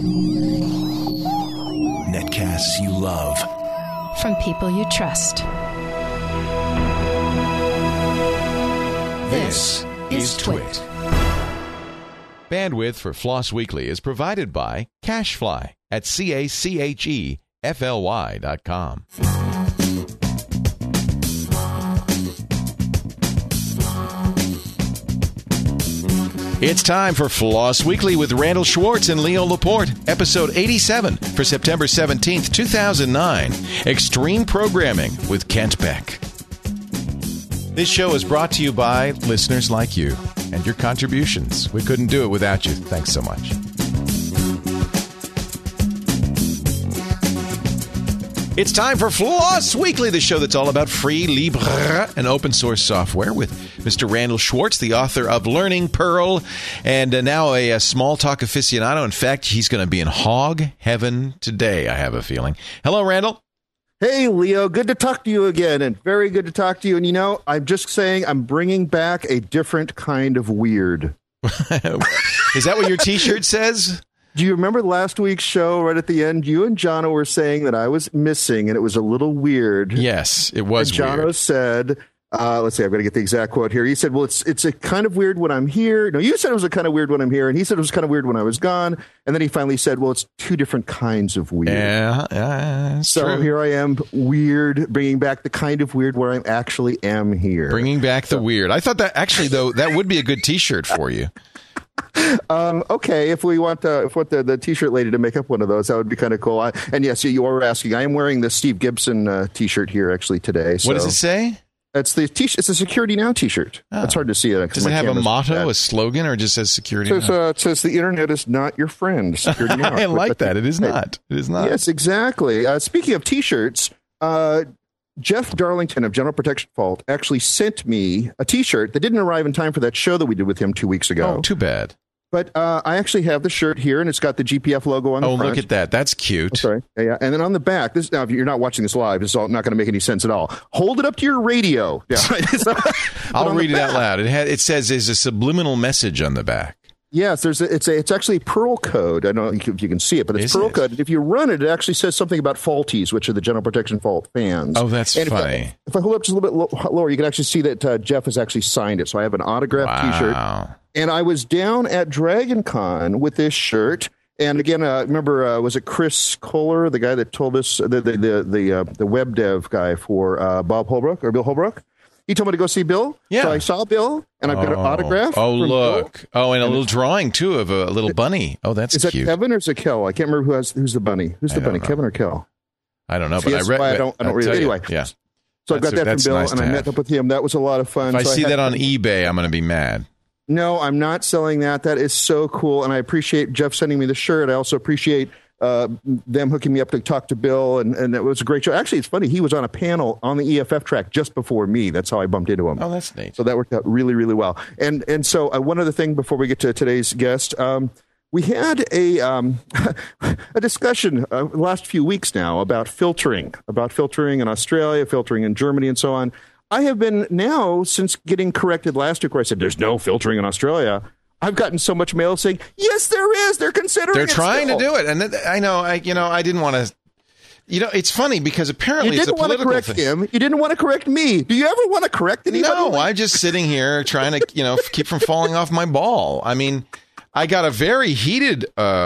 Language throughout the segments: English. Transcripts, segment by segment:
Netcasts you love. From people you trust. This is Twit. Bandwidth for Floss Weekly is provided by CacheFly at CacheFly.com. It's time for Floss Weekly with Randall Schwartz and Leo Laporte, episode 87 for September 17th, 2009. Extreme Programming with Kent Beck. This show is brought to you by listeners like you and your contributions. We couldn't do it without you. Thanks so much. It's time for Floss Weekly, the show that's all about free, libre, and open source software with Mr. Randall Schwartz, the author of Learning Perl, and now a small talk aficionado. In fact, he's going to be in hog heaven today, I have a feeling. Hello, Randall. Hey, Leo. Good to talk to you again, and very good to talk to you. And, you know, I'm just saying I'm bringing back a different kind of weird. Is that what your T-shirt says? Do you remember last week's show right at the end? You and Jono were saying that I was missing, and it was a little weird. Yes, it was and Jono weird. said, let's see, I've got to get the exact quote here. He said, well, it's a kind of weird when I'm here. No, you said it was a kind of weird when I'm here, and he said it was kind of weird when I was gone. And then he finally said, well, it's two different kinds of weird. Yeah, so true. Here I am, weird, bringing back the kind of weird where I actually am here. Bringing back the weird. I thought that, actually, though, that would be a good T-shirt for you. Okay, if we want the T-shirt lady to make up one of those, that would be kind of cool. And yes, you are asking. I am wearing the Steve Gibson T-shirt here actually today. So. What does it say? It's the T-shirt. It's a Security Now T-shirt. Oh. It's hard to see it. Does it have a motto, a slogan, or just says Security Now? It says the internet is not your friend. Security Now. I like that. It is not. It is not. Yes, exactly. Speaking of T-shirts, Jeff Darlington of General Protection Fault actually sent me a T-shirt that didn't arrive in time for that show that we did with him 2 weeks ago. Oh, too bad. But I actually have the shirt here, and it's got the GPF logo on the front. Oh, look at that. That's cute. Sorry. Yeah. And then on the back, now, if you're not watching this live, it's all not going to make any sense at all. Hold it up to your radio. Yeah. I'll read it out loud. It says there's a subliminal message on the back. Yes, it's actually Perl code. I don't know if you can see it, but it's Perl code. If you run it, it actually says something about Faulties, which are the General Protection Fault fans. Oh, that's funny. If I hold it up just a little bit lower, you can actually see that Jeff has actually signed it. So I have an autographed T-shirt. And I was down at Dragon Con with this shirt. And again, remember, was it Chris Kohler, the guy that told us, the web dev guy for Bob Holbrook or Bill Holbrook? He told me to go see Bill. Yeah. So I saw Bill, and I've got an autograph. Oh, look. Bill. Oh, and a little drawing, too, of a little bunny. Oh, that's cute. Is that Kevin or is it Kel? I can't remember who's the bunny. Who's the bunny, Kevin or Kel? I don't know, but I don't read it. Anyway. Yeah. So I got that from Bill, nice and I met up with him. That was a lot of fun. If I see that on eBay, I'm going to be mad. No, I'm not selling that. That is so cool, and I appreciate Jeff sending me the shirt. I also appreciate them hooking me up to talk to Bill, and it was a great show. Actually, it's funny. He was on a panel on the EFF track just before me. That's how I bumped into him. Oh, that's neat. So that worked out really, really well. And so one other thing before we get to today's guest, we had a discussion last few weeks now about filtering in Australia, filtering in Germany, and so on. I have been now, since getting corrected last week where I said there's no filtering in Australia, I've gotten so much mail saying, yes, there is. They're considering They're it trying still. to do it. And I know, I didn't want to, it's funny because apparently it's a political thing. You didn't want to correct him. You didn't want to correct me. Do you ever want to correct anybody? No, I'm just sitting here trying to, keep from falling off my ball. I mean, I got a very heated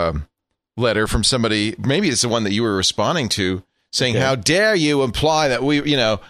letter from somebody, maybe it's the one that you were responding to, saying, how dare you imply that we,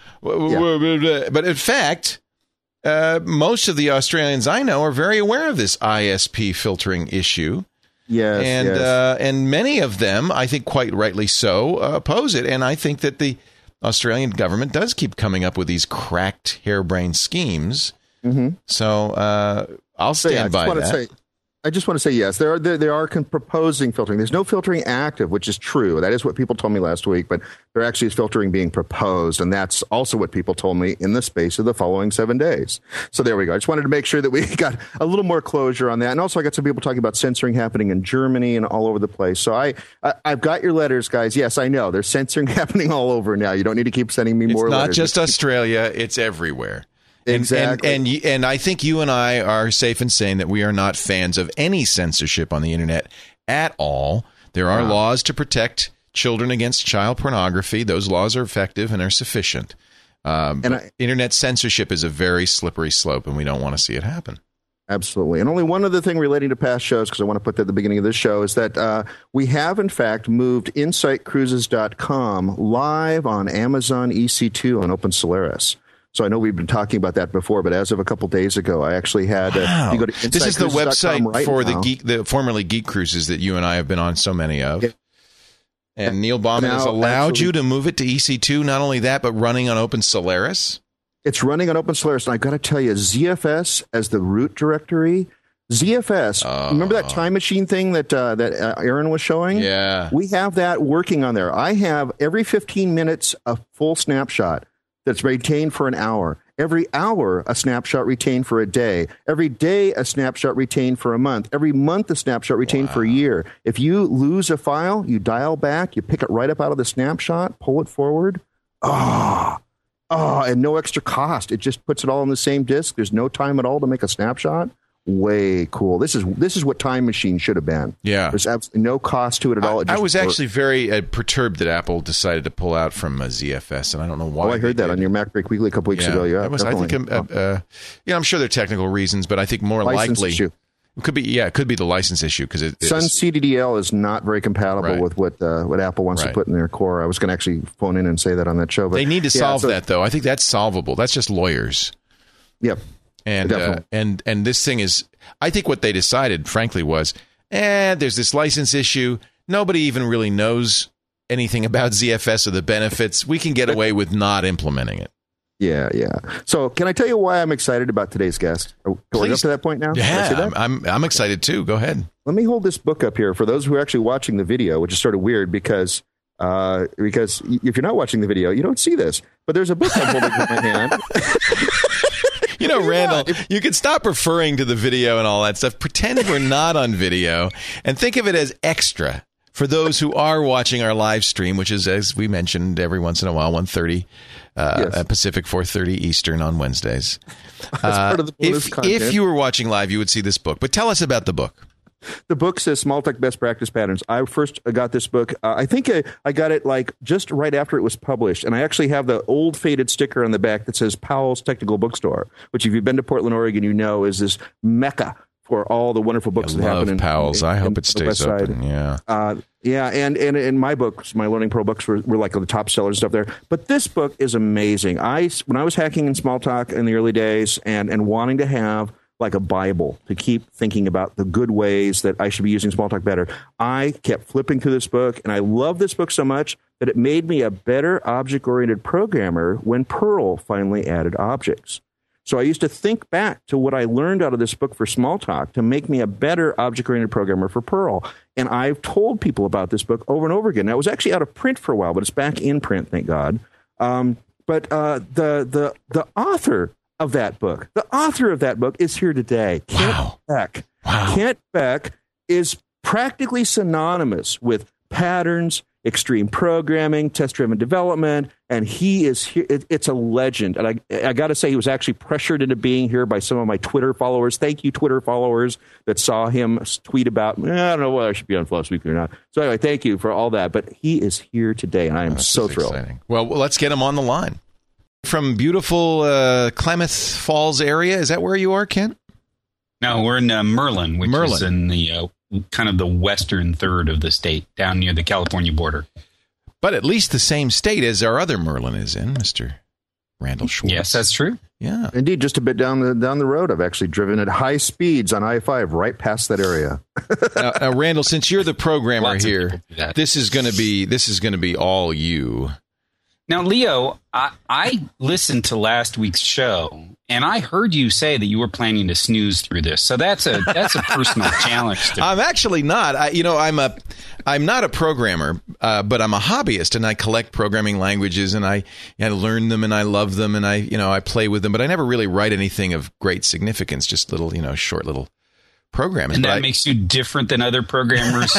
but in fact, most of the Australians I know are very aware of this ISP filtering issue. Yes, and many of them, I think quite rightly so, oppose it. And I think that the Australian government does keep coming up with these cracked, harebrained schemes. Mm-hmm. So I'll stand by that. I just want to say, yes, they are proposing filtering. There's no filtering active, which is true. That is what people told me last week, but there actually is filtering being proposed, and that's also what people told me in the space of the following 7 days. So there we go. I just wanted to make sure that we got a little more closure on that. And also I got some people talking about censoring happening in Germany and all over the place. So I've got your letters, guys. Yes, I know. There's censoring happening all over now. You don't need to keep sending me more letters. It's not just Australia. It's everywhere. Exactly. And I think you and I are safe in saying that we are not fans of any censorship on the internet at all. There are laws to protect children against child pornography. Those laws are effective and are sufficient. Internet censorship is a very slippery slope, and we don't want to see it happen. Absolutely. And only one other thing relating to past shows, because I want to put that at the beginning of this show, is that we have, in fact, moved InsightCruises.com live on Amazon EC2 on Open Solaris. So I know we've been talking about that before, but as of a couple days ago, I actually had you go to this is the website right for now. the formerly Geek Cruises that you and I have been on so many of. Yeah. And Neil Bauman has allowed you to move it to EC2. Not only that, but running on Open Solaris. It's running on Open Solaris, and I've got to tell you, ZFS as the root directory. ZFS, remember that time machine thing that Aaron was showing? Yeah. We have that working on there. I have every 15 minutes a full snapshot that's retained for an hour. Every hour, a snapshot retained for a day. Every day, a snapshot retained for a month. Every month, a snapshot retained for a year. If you lose a file, you dial back, you pick it right up out of the snapshot, pull it forward. And no extra cost. It just puts it all on the same disk. There's no time at all to make a snapshot. Way cool. This is what Time Machine should have been. Yeah. There's absolutely no cost to it at all. I was actually very perturbed that Apple decided to pull out from ZFS, and I don't know why. I heard that on your Mac Break Weekly a couple weeks ago. Yeah, I'm sure there are technical reasons, but I think more license likely issue. It could be the license issue because Sun CDDL is not very compatible with what Apple wants to put in their core. I was going to actually phone in and say that on that show, but they need to solve that though. I think that's solvable. That's just lawyers. Yep. And this thing is, I think what they decided, frankly, was, there's this license issue. Nobody even really knows anything about ZFS or the benefits. We can get away with not implementing it. Yeah. So, can I tell you why I'm excited about today's guest? Are we up to that point now? Yeah, I'm excited too. Go ahead. Let me hold this book up here for those who are actually watching the video, which is sort of weird because if you're not watching the video, you don't see this. But there's a book I'm holding in my hand. You know, Randall, you can stop referring to the video and all that stuff. Pretend we're not on video and think of it as extra for those who are watching our live stream, which is, as we mentioned, every once in a while, 1:30 Pacific, 4:30 Eastern on Wednesdays. Part of the bonus content. If you were watching live, you would see this book. But tell us about the book. The book says Smalltalk Best Practice Patterns. I first got this book. I think I got it like just right after it was published. And I actually have the old faded sticker on the back that says Powell's Technical Bookstore, which if you've been to Portland, Oregon, you know is this mecca for all the wonderful books that happen in Powell's. I hope it stays open. Yeah. And my books, my Learning Pro books were like the top sellers stuff there. But this book is amazing. When I was hacking in Smalltalk in the early days and wanting to have like a Bible to keep thinking about the good ways that I should be using Smalltalk better, I kept flipping through this book, and I love this book so much that it made me a better object-oriented programmer when Perl finally added objects. So I used to think back to what I learned out of this book for Smalltalk to make me a better object-oriented programmer for Perl. And I've told people about this book over and over again. Now, it was actually out of print for a while, but it's back in print, thank God. But the author of that book, is here today. Kent Beck. Kent Beck is practically synonymous with patterns, extreme programming, test-driven development, and he is here. It's a legend. And I got to say, he was actually pressured into being here by some of my Twitter followers. Thank you, Twitter followers that saw him tweet about, I don't know whether I should be on Floss Weekly or not. So anyway, thank you for all that. But he is here today, and I am so thrilled. Exciting. Well, let's get him on the line. From beautiful Klamath Falls area. Is that where you are, Kent? No, we're in Merlin, which is in the kind of the western third of the state, down near the California border. But at least the same state as our other Merlin is in, Mr. Randall Schwartz. Yes, that's true. Yeah. Indeed, just a bit down the road. I've actually driven at high speeds on I-5 right past that area. Now, Randall, since you're the programmer here, this is going to be all you. Now, Leo, I listened to last week's show, and I heard you say that you were planning to snooze through this. So that's a personal challenge to me. I'm actually not. I'm not a programmer, but I'm a hobbyist, and I collect programming languages, and I learn them, and I love them, and I play with them. But I never really write anything of great significance. Just little, short little programs. And that makes you different than other programmers.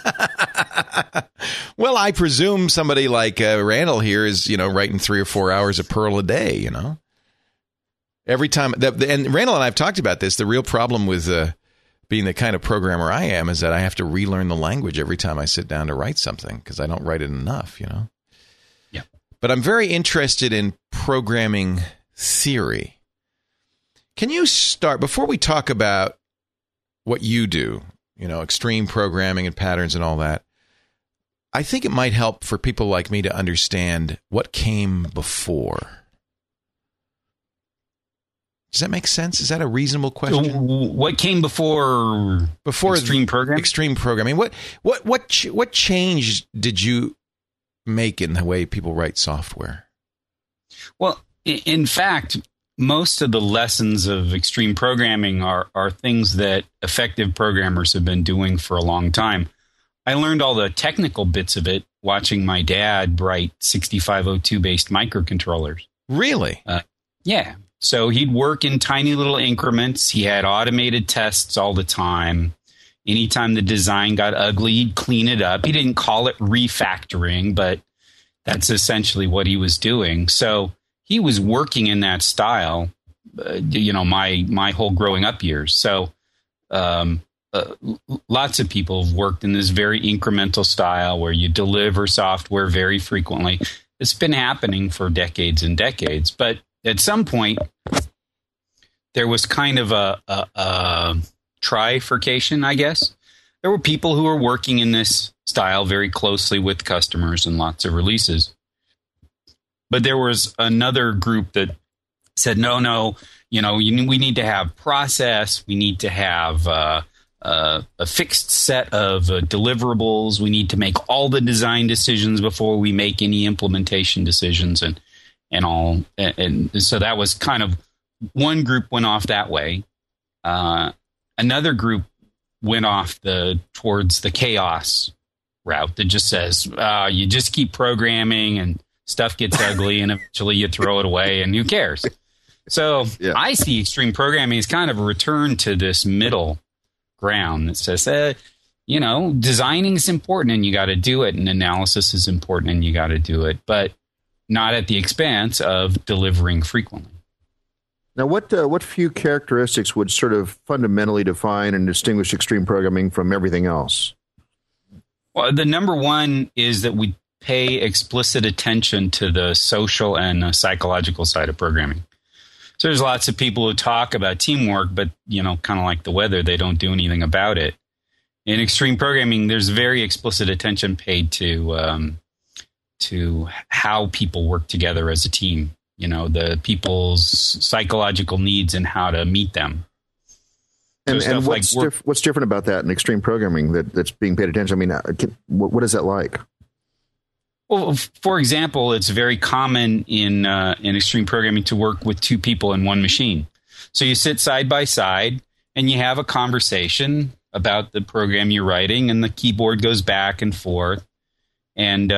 Well, I presume somebody like Randall here is, writing 3 or 4 hours of Perl a day, Every time. And Randall and I have talked about this. The real problem with being the kind of programmer I am, is that I have to relearn the language every time I sit down to write something because I don't write it enough, Yeah. But I'm very interested in programming theory. Can you start, before we talk about what you do, extreme programming and patterns and all that, I think it might help for people like me to understand what came before. Does that make sense? Is that a reasonable question? So what came before extreme programming? Extreme programming. What change did you make in the way people write software? Well, in fact, most of the lessons of extreme programming are things that effective programmers have been doing for a long time. I learned all the technical bits of it watching my dad write 6502-based microcontrollers. Really? Yeah. So he'd work in tiny little increments. He had automated tests all the time. Anytime the design got ugly, he'd clean it up. He didn't call it refactoring, but that's essentially what he was doing. So he was working in that style, my whole growing up years. So lots of people have worked in this very incremental style where you deliver software very frequently. It's been happening for decades and decades. But at some point, there was kind of a trifurcation, I guess. There were people who were working in this style very closely with customers and lots of releases. But there was another group that said, no, we need to have process. We need to have a fixed set of deliverables. We need to make all the design decisions before we make any implementation decisions and all. And so that was kind of, one group went off that way. Another group went off towards the chaos route that just says, you just keep programming and stuff gets ugly and eventually you throw it away and who cares? So yeah. I see extreme programming as kind of a return to this middle ground that says, designing is important and you got to do it, and analysis is important and you got to do it, but not at the expense of delivering frequently. Now, what few characteristics would sort of fundamentally define and distinguish extreme programming from everything else? Well, the number one is that we pay explicit attention to the social and psychological side of programming. So there's lots of people who talk about teamwork, but, kind of like the weather, they don't do anything about it. In extreme programming, there's very explicit attention paid to how people work together as a team. The people's psychological needs and how to meet them. And what's different about that in extreme programming that's being paid attention? I mean, what is that like? Well, for example, it's very common in extreme programming to work with two people in one machine. So you sit side by side and you have a conversation about the program you're writing, and the keyboard goes back and forth. And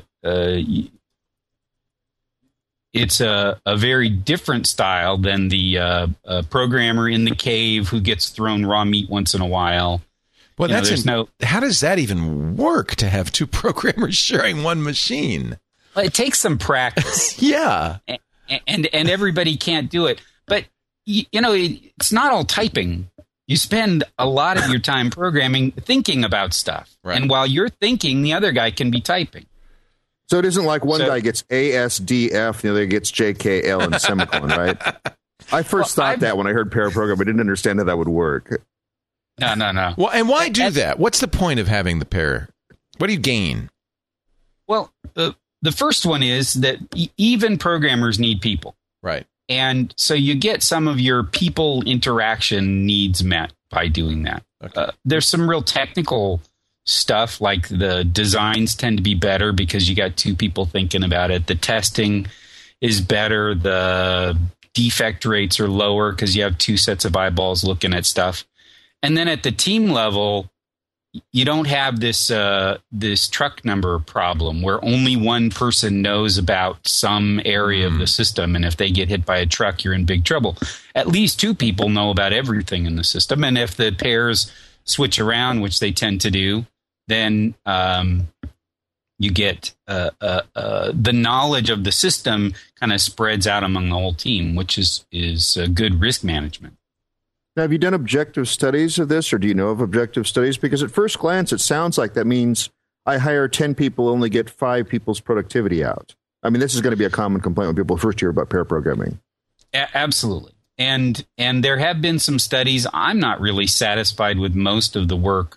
it's a very different style than the programmer in the cave who gets thrown raw meat once in a while. Well, how does that even work to have two programmers sharing one machine? Well, it takes some practice. Yeah. And everybody can't do it. But, it's not all typing. You spend a lot of your time programming, thinking about stuff. Right. And while you're thinking, the other guy can be typing. So it isn't like one guy gets ASDF, the other gets JKL and semicolon, right? I first thought that when I heard pair program, I didn't understand how that would work. No. Well, and why do that? What's the point of having the pair? What do you gain? Well, the first one is that even programmers need people. Right. And so you get some of your people interaction needs met by doing that. Okay. There's some real technical stuff, like the designs tend to be better because you got two people thinking about it. The testing is better. The defect rates are lower because you have two sets of eyeballs looking at stuff. And then at the team level, you don't have this truck number problem where only one person knows about some area of the system. And if they get hit by a truck, you're in big trouble. At least two people know about everything in the system. And if the pairs switch around, which they tend to do, then you get the knowledge of the system kind of spreads out among the whole team, which is good risk management. Now, have you done objective studies of this, or do you know of objective studies? Because at first glance, it sounds like that means I hire 10 people, only get 5 people's productivity out. I mean, this is going to be a common complaint when people first hear about pair programming. Absolutely. And there have been some studies. I'm not really satisfied with most of the work.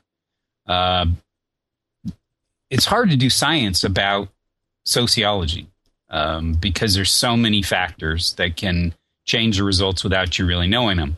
It's hard to do science about sociology because there's so many factors that can change the results without you really knowing them.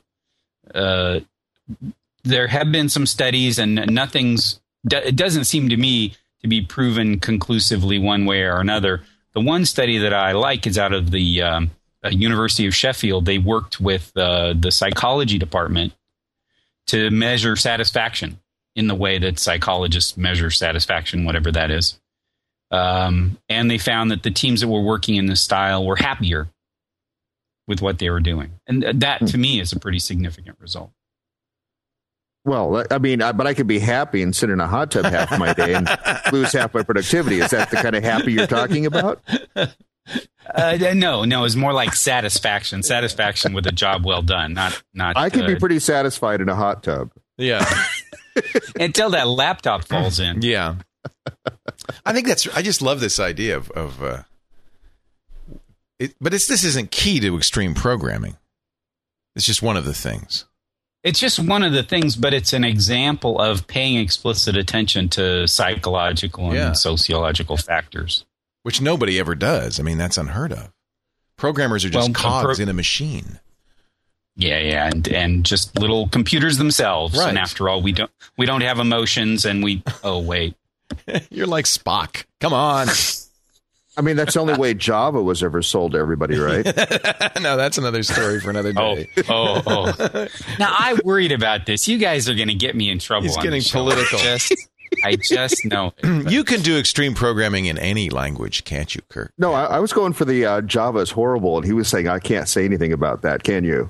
There have been some studies, and it doesn't seem to me to be proven conclusively one way or another. The one study that I like is out of the University of Sheffield. They worked with the psychology department to measure satisfaction in the way that psychologists measure satisfaction, whatever that is. And they found that the teams that were working in this style were happier with what they were doing. And that, to me, is a pretty significant result. Well, I mean, but I could be happy and sit in a hot tub half my day and lose half my productivity. Is that the kind of happy you're talking about? No, it's more like satisfaction with a job well done. Not. I could be pretty satisfied in a hot tub. Yeah. Until that laptop falls in. Yeah. I just love this idea of but this isn't key to extreme programming. It's just one of the things. It's just one of the things, but it's an example of paying explicit attention to psychological and sociological factors. Which nobody ever does. I mean, that's unheard of. Programmers are just cogs in a machine. Yeah, and just little computers themselves. Right. And after all, we don't have emotions, and oh wait. You're like Spock. Come on. I mean, that's the only way Java was ever sold to everybody, right? No, that's another story for another day. Oh. Now, I worried about this. You guys are going to get me in trouble. He's getting political. I just know it. You can do extreme programming in any language, can't you, Kirk? No, I was going for the Java is horrible, and he was saying, I can't say anything about that, can you?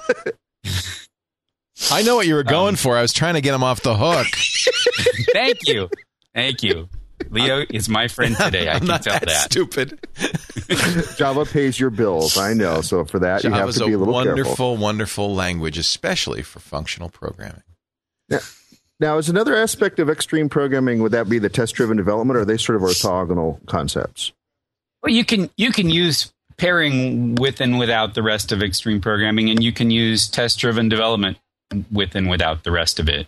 I know what you were going for. I was trying to get him off the hook. Thank you. Leo is my friend today. I can tell that. Stupid. Java pays your bills. I know. So for that, you have to be a little careful. Wonderful, wonderful language, especially for functional programming. Now, is another aspect of extreme programming, would that be the test-driven development, or are they sort of orthogonal concepts? Well, you can use pairing with and without the rest of extreme programming, and you can use test-driven development with and without the rest of it.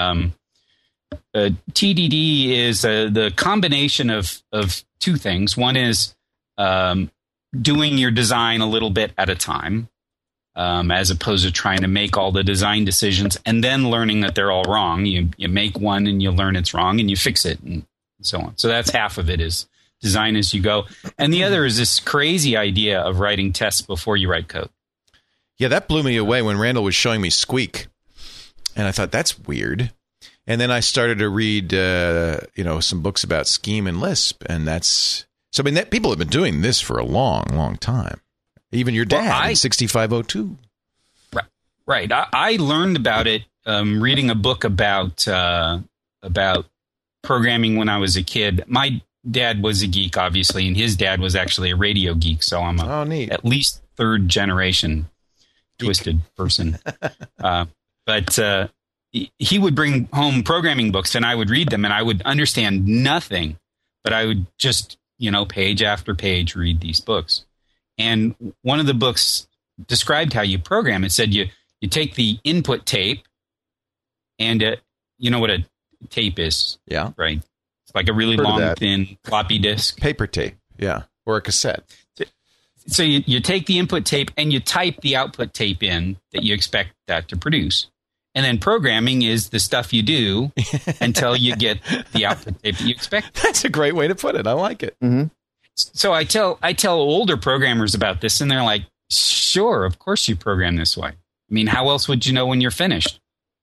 TDD is the combination of two things. One is doing your design a little bit at a time, as opposed to trying to make all the design decisions and then learning that they're all wrong. You make one and you learn it's wrong and you fix it and so on. So that's half of it, is design as you go. And the other is this crazy idea of writing tests before you write code. Yeah, that blew me away when Randall was showing me Squeak. And I thought, that's weird. And then I started to read, some books about Scheme and Lisp, and people have been doing this for a long, long time. Even your dad in 6502. Right. I learned about it reading a book about programming when I was a kid. My dad was a geek, obviously, and his dad was actually a radio geek. So I'm at least third generation twisted person. But he would bring home programming books, and I would read them, and I would understand nothing, but I would just, page after page read these books. And one of the books described how you program. It said you take the input tape, and you know what a tape is, yeah, right? It's like a really long, thin floppy disk, paper tape, yeah, or a cassette. So you take the input tape and you type the output tape in that you expect that to produce. And then programming is the stuff you do until you get the output tape that you expect. That's a great way to put it. I like it. Mm-hmm. So I tell older programmers about this, and they're like, sure, of course you program this way. I mean, how else would you know when you're finished?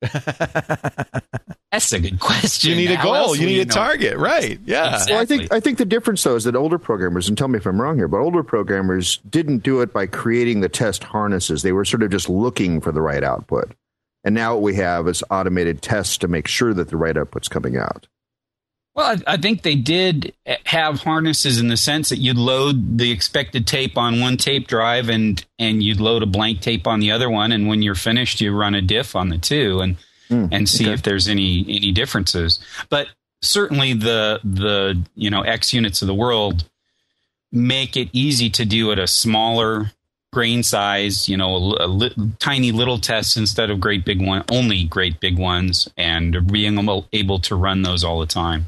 That's a good question. You need a goal. You need a target. Right. Yeah. Exactly. Well, I think the difference, though, is that older programmers, and tell me if I'm wrong here, but older programmers didn't do it by creating the test harnesses. They were sort of just looking for the right output. And now what we have is automated tests to make sure that the right output's coming out. Well, I think they did have harnesses in the sense that you'd load the expected tape on one tape drive and you'd load a blank tape on the other one. And when you're finished, you run a diff on the two and see if there's any differences. But certainly the X units of the world make it easy to do at a smaller grain size, tiny little tests instead of only great big ones, and being able to run those all the time.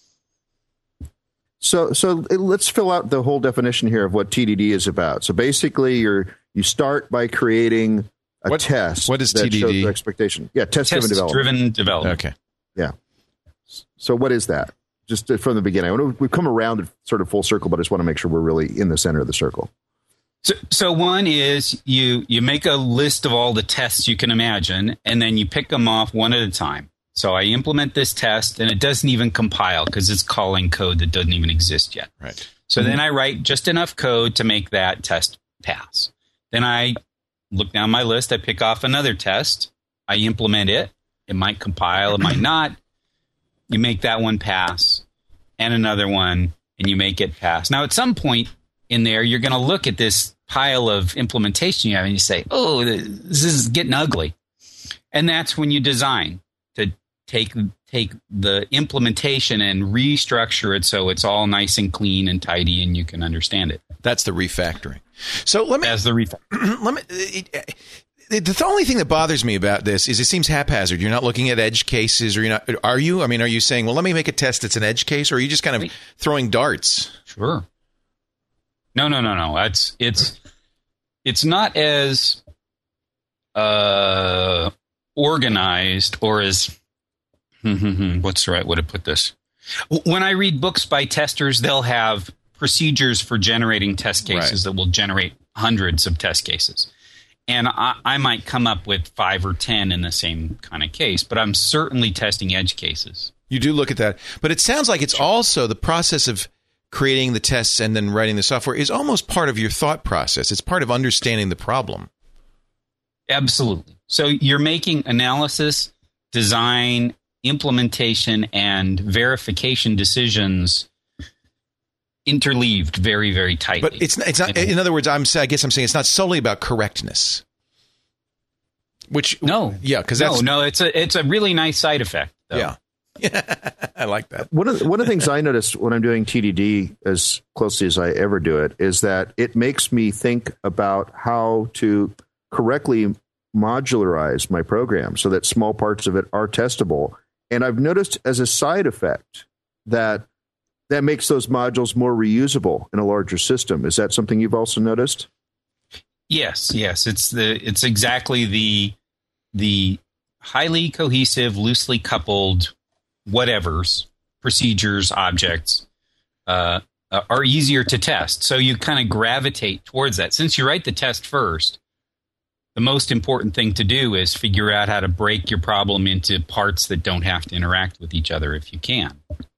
So let's fill out the whole definition here of what TDD is about. So basically, you start by creating a test. What is that TDD? shows the expectation. Yeah, test-driven development. Test-driven development. Okay. Yeah. So what is that? Just from the beginning. We've come around sort of full circle, but I just want to make sure we're really in the center of the circle. So one is you make a list of all the tests you can imagine, and then you pick them off one at a time. So I implement this test, and it doesn't even compile because it's calling code that doesn't even exist yet. Right. So then I write just enough code to make that test pass. Then I look down my list. I pick off another test. I implement it. It might compile. It might not. You make that one pass, and another one, and you make it pass. Now, at some point in there, you're going to look at this pile of implementation you have, and you say, oh, this is getting ugly. And that's when you design to take the implementation and restructure it so it's all nice and clean and tidy and you can understand it. That's the refactoring. So the only thing that bothers me about this is it seems haphazard. You're not looking at edge cases, or you're not. Are you? I mean, are you saying, well, let me make a test that's an edge case, or are you just kind of throwing darts? Sure. No. It's not as organized or as what's the right way to put this? When I read books by testers, they'll have procedures for generating test cases that will generate hundreds of test cases. And I might come up with 5 or 10 in the same kind of case, but I'm certainly testing edge cases. You do look at that. But it sounds like it's also the process of creating the tests and then writing the software is almost part of your thought process. It's part of understanding the problem. Absolutely. So you're making analysis, design, implementation, and verification decisions interleaved very, very tightly. But it's not. In other words, I guess I'm saying it's not solely about correctness. Because it's a really nice side effect, though. Yeah. I like that. One of the things I notice when I'm doing TDD as closely as I ever do it is that it makes me think about how to correctly modularize my program so that small parts of it are testable. And I've noticed as a side effect that makes those modules more reusable in a larger system. Is that something you've also noticed? Yes. It's exactly the highly cohesive, loosely coupled whatevers, procedures, objects are easier to test. So you kind of gravitate towards that. Since you write the test first, the most important thing to do is figure out how to break your problem into parts that don't have to interact with each other if you can.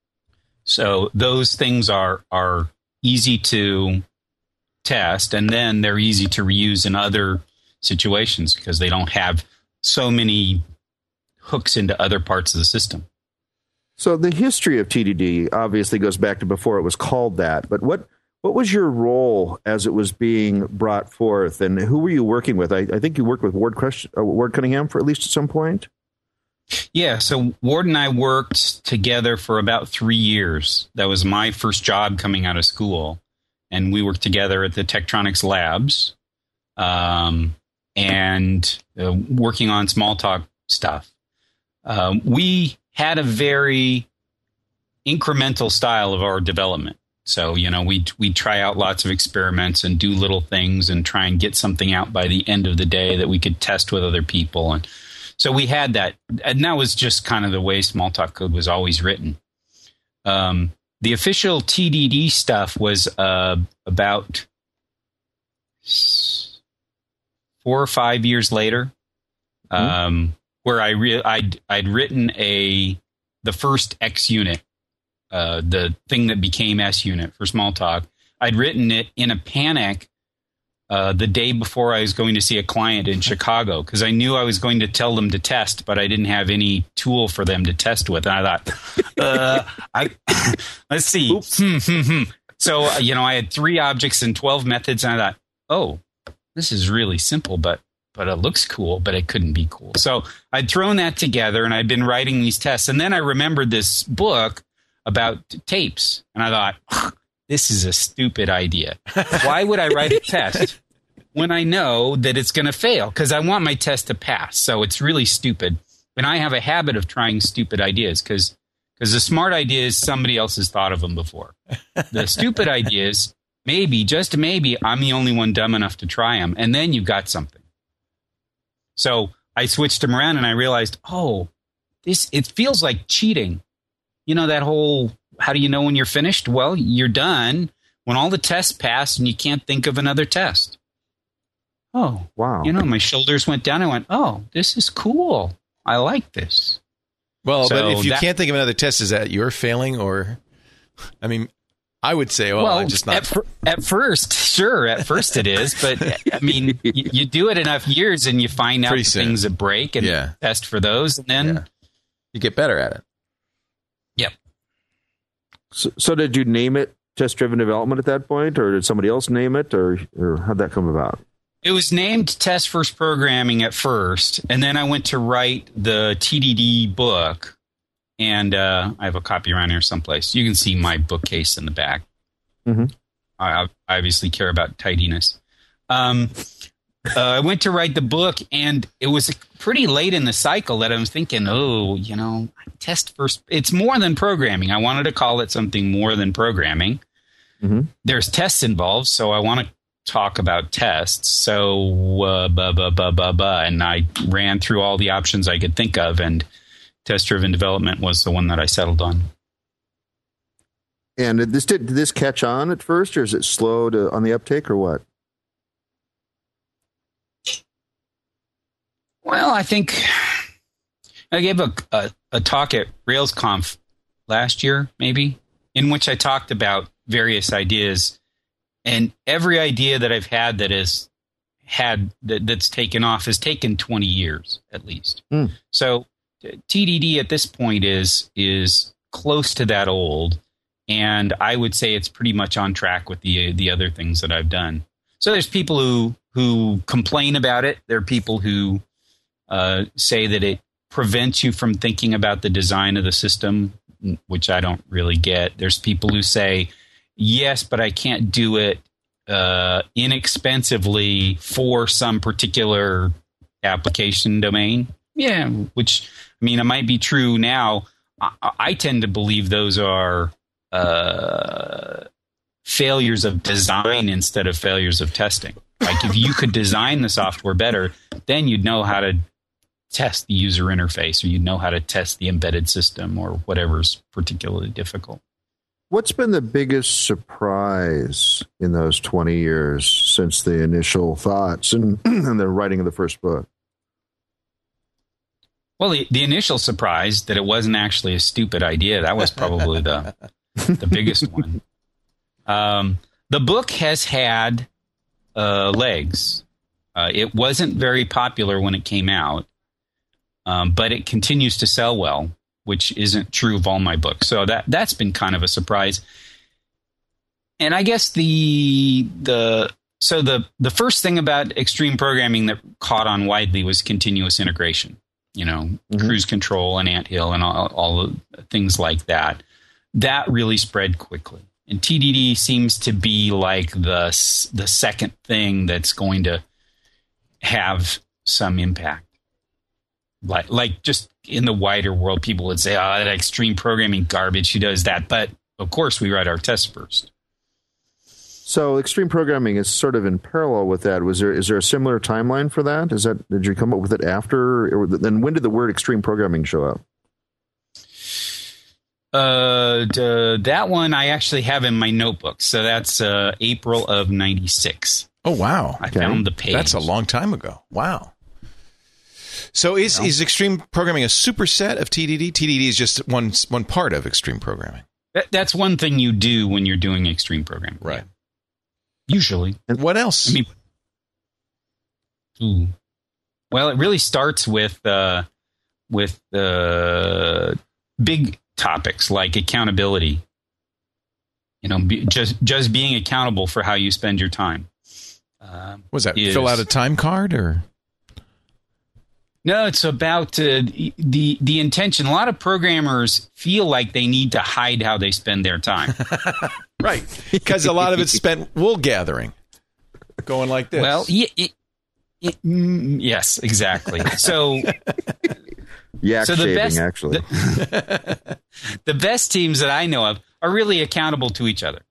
So those things are easy to test, and then they're easy to reuse in other situations because they don't have so many hooks into other parts of the system. So the history of TDD obviously goes back to before it was called that, but what was your role as it was being brought forth, and who were you working with? I think you worked with Ward Cunningham for at least at some point? Yeah, so Ward and I worked together for about 3 years. That was my first job coming out of school, and we worked together at the Tektronix labs and working on Smalltalk stuff. We had a very incremental style of our development. So, we try out lots of experiments and do little things and try and get something out by the end of the day that we could test with other people. And so we had that. And that was just kind of the way Smalltalk code was always written. The official TDD stuff was about 4 or 5 years later, where I'd written the first X unit. The thing that became S unit for Smalltalk. I'd written it in a panic the day before I was going to see a client in Chicago, because I knew I was going to tell them to test, but I didn't have any tool for them to test with. And I thought, let's see. So, I had 3 objects and 12 methods, and I thought, oh, this is really simple, but it looks cool, but it couldn't be cool. So I'd thrown that together, and I'd been writing these tests. And then I remembered this book about tapes, and I thought, this is a stupid idea. Why would I write a test when I know that it's going to fail? Because I want my test to pass. So it's really stupid. And I have a habit of trying stupid ideas because the smart ideas, somebody else has thought of them before. The stupid ideas, maybe, just maybe, I'm the only one dumb enough to try them. And then you've got something. So I switched them around and I realized, it feels like cheating. That whole, how do you know when you're finished? Well, you're done when all the tests pass and you can't think of another test. Oh, wow. My shoulders went down. I went, oh, this is cool. I like this. Well, So but if you that- can't think of another test, is that you're failing? Or, I mean, I would say, I'm just not. At first it is. But, I mean, you do it enough years and you find out Pretty the soon. things that break and test for those. And then, you get better at it. yep. So did you name it Test-Driven Development at that point, or did somebody else name it, or how'd that come about? It was named Test First Programming at first, and then I went to write the TDD book, and I have a copy around here someplace. You can see my bookcase in the back. Mm-hmm. I obviously care about tidiness. I went to write the book, and it was pretty late in the cycle that I was thinking, Test First. It's more than programming. I wanted to call it something more than programming. Mm-hmm. There's tests involved, so I want to talk about tests. So, and I ran through all the options I could think of, and test-driven development was the one that I settled on. And did this catch on at first, or is it slow on the uptake, or what? Well, I think I gave a talk at RailsConf last year, maybe, in which I talked about various ideas. And every idea that I've had that's taken off has taken 20 years at least. Mm. So TDD at this point is close to that old, and I would say it's pretty much on track with the other things that I've done. So there's people who complain about it. There are people who say that it prevents you from thinking about the design of the system, which I don't really get. There's people who say, yes, but I can't do it inexpensively for some particular application domain. Yeah, which, I mean, it might be true now. I tend to believe those are failures of design instead of failures of testing. Like if you could design the software better, then you'd know how to test the user interface, or you'd know how to test the embedded system, or whatever's particularly difficult. What's been the biggest surprise in those 20 years since the initial thoughts and the writing of the first book? Well, the initial surprise that it wasn't actually a stupid idea, that was probably the biggest one. The book has had legs. It wasn't very popular when it came out, but it continues to sell well, which isn't true of all my books. So that's been kind of a surprise. And I guess the first thing about extreme programming that caught on widely was continuous integration. Cruise control and Anthill and all the things like that. That really spread quickly. And TDD seems to be like the second thing that's going to have some impact. Like just in the wider world, people would say, that extreme programming garbage, who does that? But of course, we write our tests first. So extreme programming is sort of in parallel with that. Is there a similar timeline for that? Did you come up with it after? Or then when did the word extreme programming show up? That one I actually have in my notebook. So that's April of 96. Oh, wow. I found the page. That's a long time ago. Wow. So is extreme programming a superset of TDD? TDD is just one part of extreme programming. That's one thing you do when you're doing extreme programming. Right. Usually. And what else? I mean, Ooh. Well, it really starts with big topics like accountability. Just being accountable for how you spend your time. Was that fill out a time card or? No, it's about the intention. A lot of programmers feel like they need to hide how they spend their time. Right, because a lot of it's spent wool gathering, going like this. Well, yes, exactly. So, yak so shaving, best, actually. The best teams that I know of are really accountable to each other.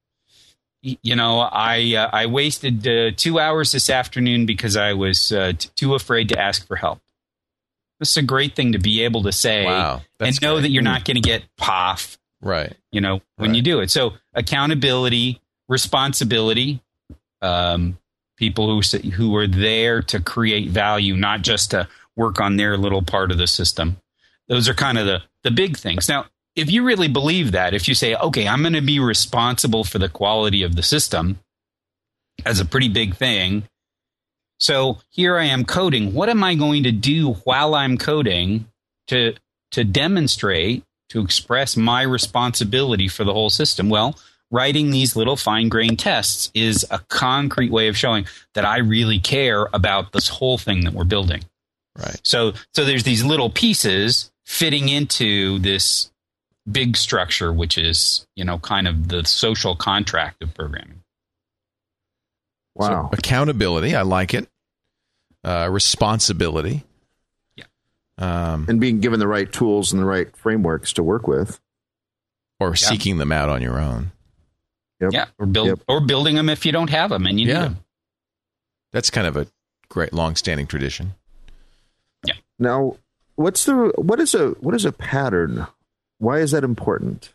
I wasted 2 hours this afternoon because I was too afraid to ask for help. This is a great thing to be able to say and know that you're not going to get poff. Right. When you do it. So accountability, responsibility, people who are there to create value, not just to work on their little part of the system. Those are kind of the big things. Now, if you really believe that, if you say, okay, I'm going to be responsible for the quality of the system as a pretty big thing. So here I am coding. What am I going to do while I'm coding to demonstrate, to express my responsibility for the whole system? Well, writing these little fine-grained tests is a concrete way of showing that I really care about this whole thing that we're building. Right. So there's these little pieces fitting into this big structure, which is, kind of the social contract of programming. Wow. So accountability, I like it. Responsibility. Yeah. And being given the right tools and the right frameworks to work with. Or seeking them out on your own. Yep. Yeah. Or building them if you don't have them and you need them. That's kind of a great long-standing tradition. Yeah. Now, what is a pattern? Why is that important?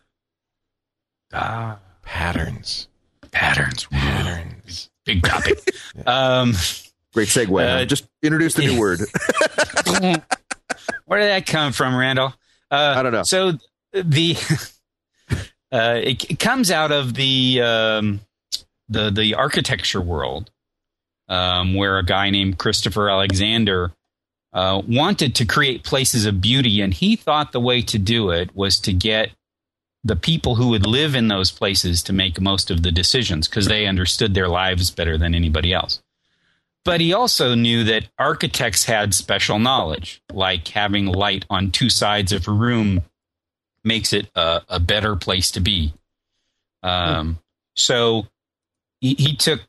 Patterns. Big topic. Great segue. Just introduce the new word. Where did that come from, Randall? I don't know. So it comes out of the architecture world, where a guy named Christopher Alexander wanted to create places of beauty, and he thought the way to do it was to get the people who would live in those places to make most of the decisions because they understood their lives better than anybody else. But he also knew that architects had special knowledge, like having light on two sides of a room makes it a better place to be. So he took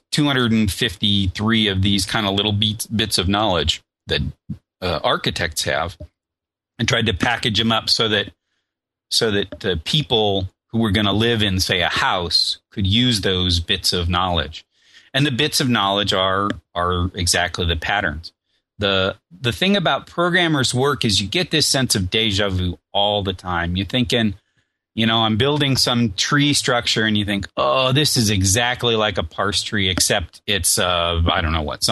253 of these kind of little bits of knowledge that architects have and tried to package them up so that the people who were going to live in, say, a house could use those bits of knowledge. And the bits of knowledge are exactly the patterns. The thing about programmers' work is you get this sense of deja vu all the time. You're thinking, I'm building some tree structure, and you think, oh, this is exactly like a parse tree, except it's I don't know what,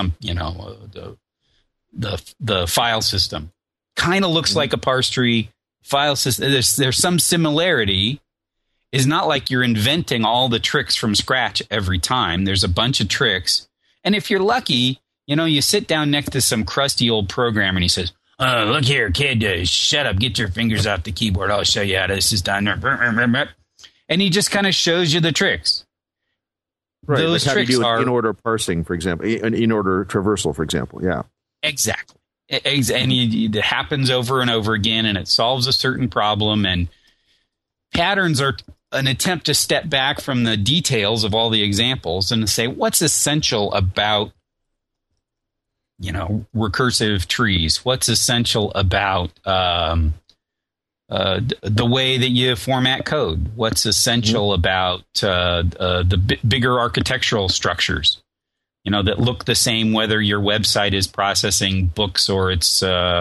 the file system kind of looks like a parse tree. File system. There's some similarity. It's not like you're inventing all the tricks from scratch every time. There's a bunch of tricks. And if you're lucky, you sit down next to some crusty old programmer and he says, look here, kid, shut up, get your fingers off the keyboard. I'll show you how this is done. And he just kind of shows you the tricks. Right. Those like tricks are in-order parsing, for example, in-order traversal, for example. Yeah. Exactly. And it happens over and over again, and it solves a certain problem. And patterns are an attempt to step back from the details of all the examples and to say, what's essential about, recursive trees? What's essential about the way that you format code? What's essential about the bigger architectural structures? That look the same whether your website is processing books or it's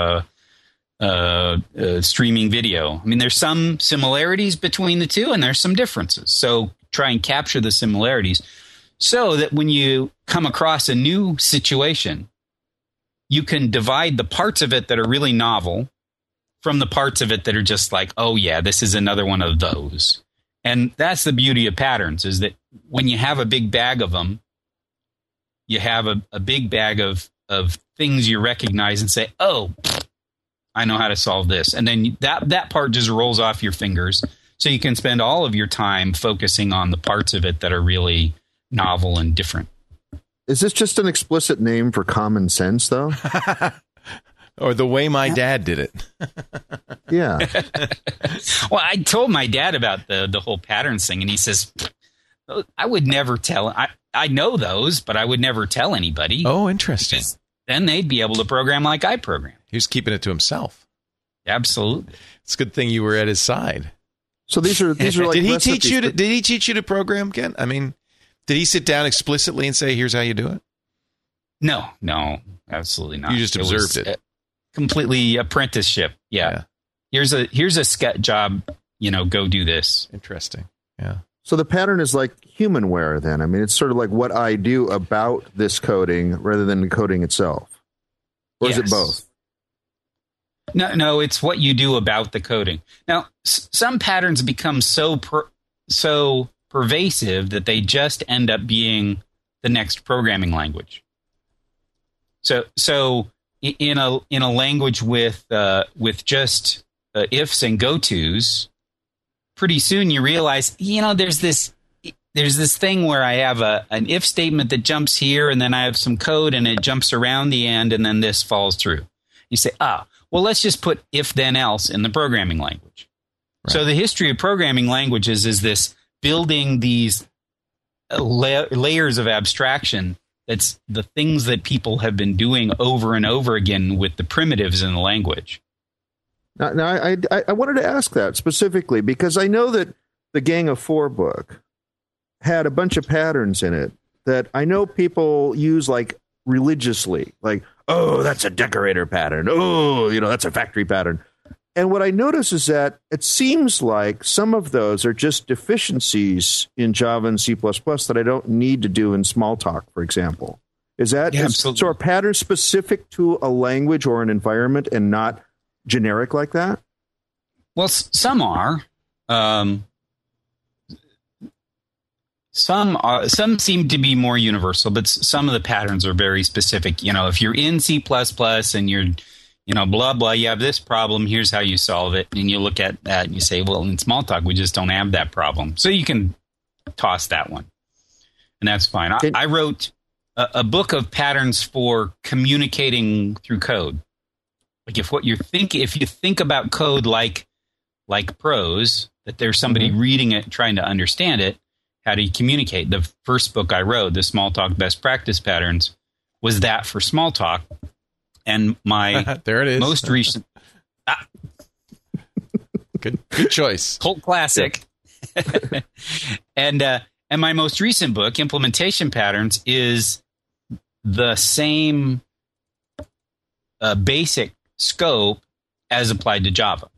streaming video. I mean, there's some similarities between the two, and there's some differences. So try and capture the similarities so that when you come across a new situation, you can divide the parts of it that are really novel from the parts of it that are just like, oh, yeah, this is another one of those. And that's the beauty of patterns, is that when you have a big bag of them, you have a big bag of of things you recognize and say, oh, I know how to solve this. And then that part just rolls off your fingers. So you can spend all of your time focusing on the parts of it that are really novel and different. Is this just an explicit name for common sense, though? Or the way my dad did it. Yeah. Well, I told my dad about the whole patterns thing, and he says, I would never tell. I know those, but I would never tell anybody. Oh, interesting. Then they'd be able to program like I program. He was keeping it to himself. Absolutely. It's a good thing you were at his side. So these are like did he teach you to program, Ken? I mean, did he sit down explicitly and say, here's how you do it? No, absolutely not. You just observed it. Completely apprenticeship. Yeah. Here's a sketch job, go do this. Interesting. Yeah. So the pattern is like humanware then. I mean, it's sort of like what I do about this coding rather than the coding itself. Or is it both? No, it's what you do about the coding. Now, some patterns become so pervasive that they just end up being the next programming language. So in a language with just ifs and go-tos, pretty soon you realize, there's this thing where I have an if statement that jumps here, and then I have some code and it jumps around the end, and then this falls through. You say, well, let's just put if then else in the programming language. Right. So the history of programming languages is this building these layers of abstraction. That's the things that people have been doing over and over again with the primitives in the language. Now I wanted to ask that specifically because I know that the Gang of Four book had a bunch of patterns in it that I know people use like religiously, like, oh, that's a decorator pattern. Oh, that's a factory pattern. And what I notice is that it seems like some of those are just deficiencies in Java and C++ that I don't need to do in Smalltalk, for example. Is that so? Are patterns specific to a language or an environment and not generic like that? Well, some are. Some seem to be more universal, but some of the patterns are very specific. If you're in C++ and you're, blah, blah, you have this problem, here's how you solve it. And you look at that and you say, well, in Smalltalk, we just don't have that problem. So you can toss that one. And that's fine. I wrote a book of patterns for communicating through code. Like if you think about code like prose, that there's somebody reading it, trying to understand it, how do you communicate? The first book I wrote, the Smalltalk Best Practice Patterns, was that for Smalltalk. And my there it is. Most recent good choice. Cult classic. And my most recent book, Implementation Patterns, is the same basic scope as applied to Java.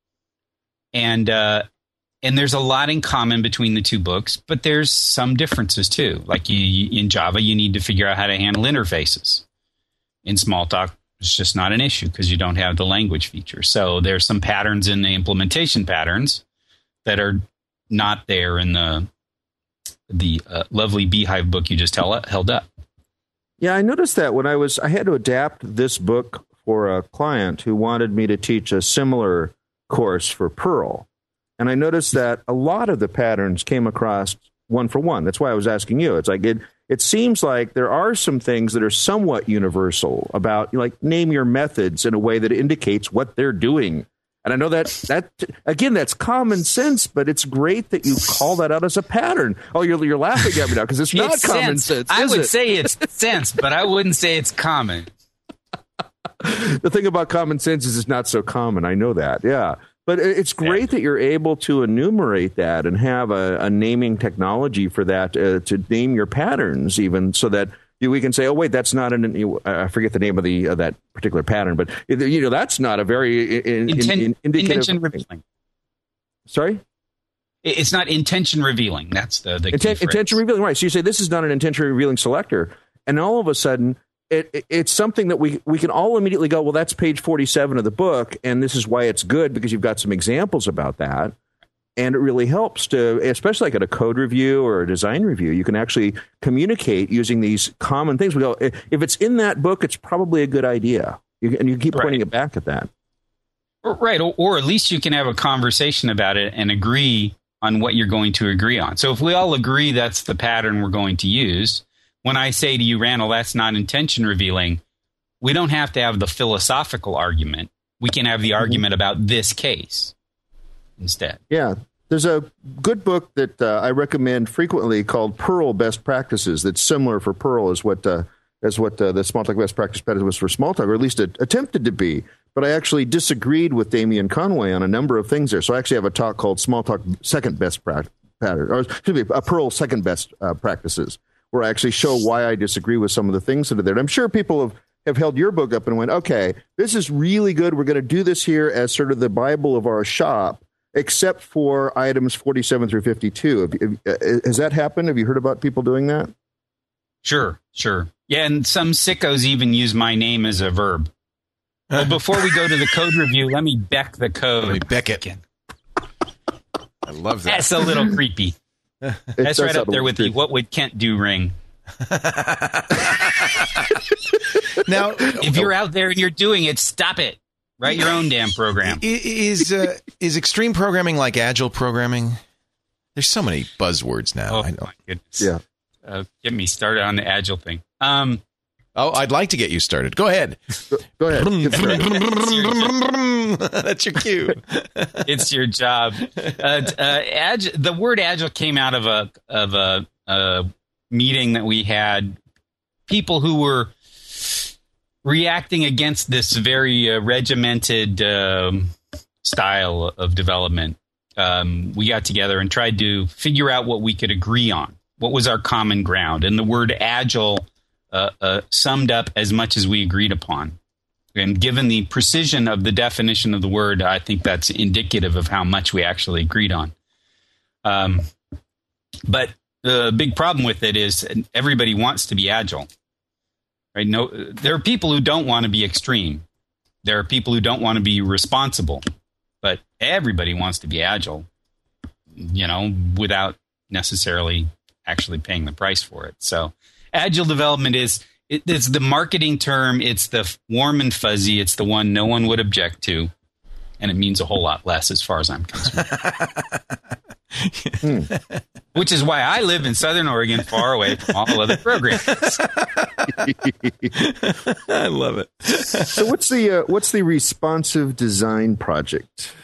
And there's a lot in common between the two books, but there's some differences too. Like in Java, you need to figure out how to handle interfaces. In Smalltalk, it's just not an issue because you don't have the language feature. So there's some patterns in the implementation patterns that are not there in the lovely Beehive book you just held up. Yeah, I noticed that when I had to adapt this book for a client who wanted me to teach a similar course for Perl. And I noticed that a lot of the patterns came across one for one. That's why I was asking you. It's like it seems like there are some things that are somewhat universal about, like, name your methods in a way that indicates what they're doing. And I know that again, that's common sense, but it's great that you call that out as a pattern. Oh, you're laughing at me now because it's not common sense. I would say it's sense, but I wouldn't say it's common. The thing about common sense is it's not so common. I know that. Yeah. But it's great that you're able to enumerate that and have a naming technology for that to name your patterns, even so that we can say, oh, wait, that's not I forget the name of that particular pattern, but that's not a very intention revealing. Sorry? It's not intention revealing. That's the key phrase. Intention revealing, right. So you say this is not an intention revealing selector, and all of a sudden it's something that we can all immediately go, well, that's page 47 of the book, and this is why it's good, because you've got some examples about that. And it really helps to, especially like at a code review or a design review, you can actually communicate using these common things. We go, if it's in that book, it's probably a good idea. And you keep pointing it back at that. Right. Or at least you can have a conversation about it and agree on what you're going to agree on. So if we all agree that's the pattern we're going to use, when I say to you, Randall, that's not intention revealing, we don't have to have the philosophical argument. We can have the argument about this case instead. Yeah. There's a good book that I recommend frequently called Perl Best Practices that's similar for Perl as what the Smalltalk Best Practice pattern was for Smalltalk, or at least it attempted to be. But I actually disagreed with Damian Conway on a number of things there. So I actually have a talk called Smalltalk Second Best Pattern, or excuse me, Perl Second Best Practices, where I actually show why I disagree with some of the things that are there. And I'm sure people have held your book up and went, okay, this is really good. We're going to do this here as sort of the Bible of our shop, except for items 47 through 52. Has that happened? Have you heard about people doing that? Sure. Yeah, and some sickos even use my name as a verb. Well, before we go to the code review, let me beck the code. Let me beck it. I love that. That's a little creepy. That's right up there with the "What would Kent do" ring. Now, if you're out there and you're doing it, stop it. Write your own damn program. Is extreme programming like agile programming? There's so many buzzwords now. Oh, I know. my goodness. Yeah. Get me started on the agile thing. I'd like to get you started. Go ahead. Go ahead. That's your cue. It's your job. The word agile came out of a meeting that we had. People who were reacting against this very regimented style of development. We got together and tried to figure out what we could agree on. What was our common ground? And the word agile summed up as much as we agreed upon. And given the precision of the definition of the word, I think that's indicative of how much we actually agreed on. But the big problem with it is everybody wants to be agile. Right? No, there are people who don't want to be extreme. There are people who don't want to be responsible. But everybody wants to be agile, without necessarily actually paying the price for it. So agile development it's the marketing term. It's the warm and fuzzy. It's the one no one would object to. And it means a whole lot less as far as I'm concerned. Which is why I live in Southern Oregon, far away from all other programs. I love it. So what's the responsive design project?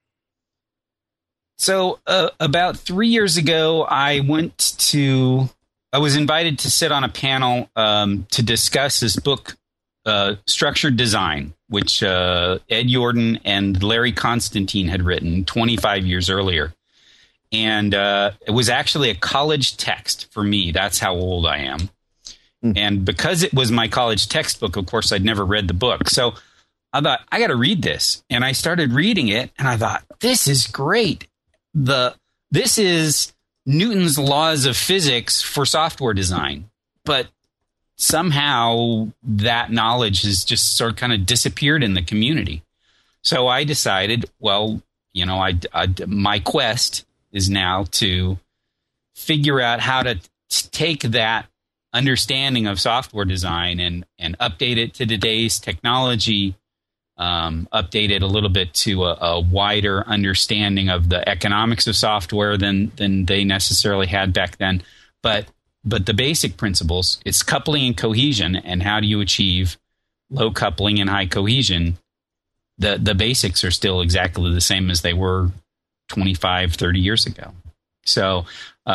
So about 3 years ago, I was invited to sit on a panel to discuss this book, Structured Design, which Ed Yourdon and Larry Constantine had written 25 years earlier. And it was actually a college text for me. That's how old I am. And because it was my college textbook, of course, I'd never read the book. So I thought, I got to read this. And I started reading it, and I thought, this is great. This is Newton's laws of physics for software design. But somehow that knowledge has just sort of kind of disappeared in the community. So I decided, well, my quest is now to figure out how to take that understanding of software design and update it to today's technology, update it a little bit to a wider understanding of the economics of software than they necessarily had back then. But the basic principles, it's coupling and cohesion, and how do you achieve low coupling and high cohesion? The basics are still exactly the same as they were 25, 30 years ago. So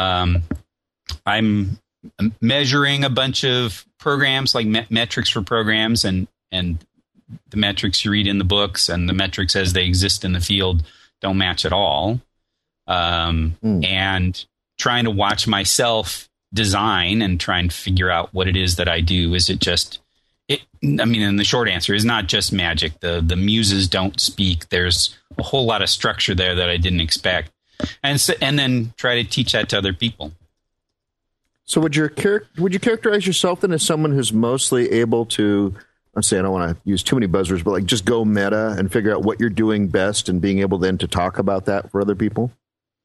I'm measuring a bunch of programs, like metrics for programs, and the metrics you read in the books and the metrics as they exist in the field don't match at all. And trying to watch myself design and try and figure out what it is that I do. Is it just and the short answer is not just magic. The muses don't speak. There's a whole lot of structure there that I didn't expect. And then try to teach that to other people. So would you characterize yourself then as someone who's mostly able to, let's say, I don't want to use too many buzzwords, but like just go meta and figure out what you're doing best and being able then to talk about that for other people?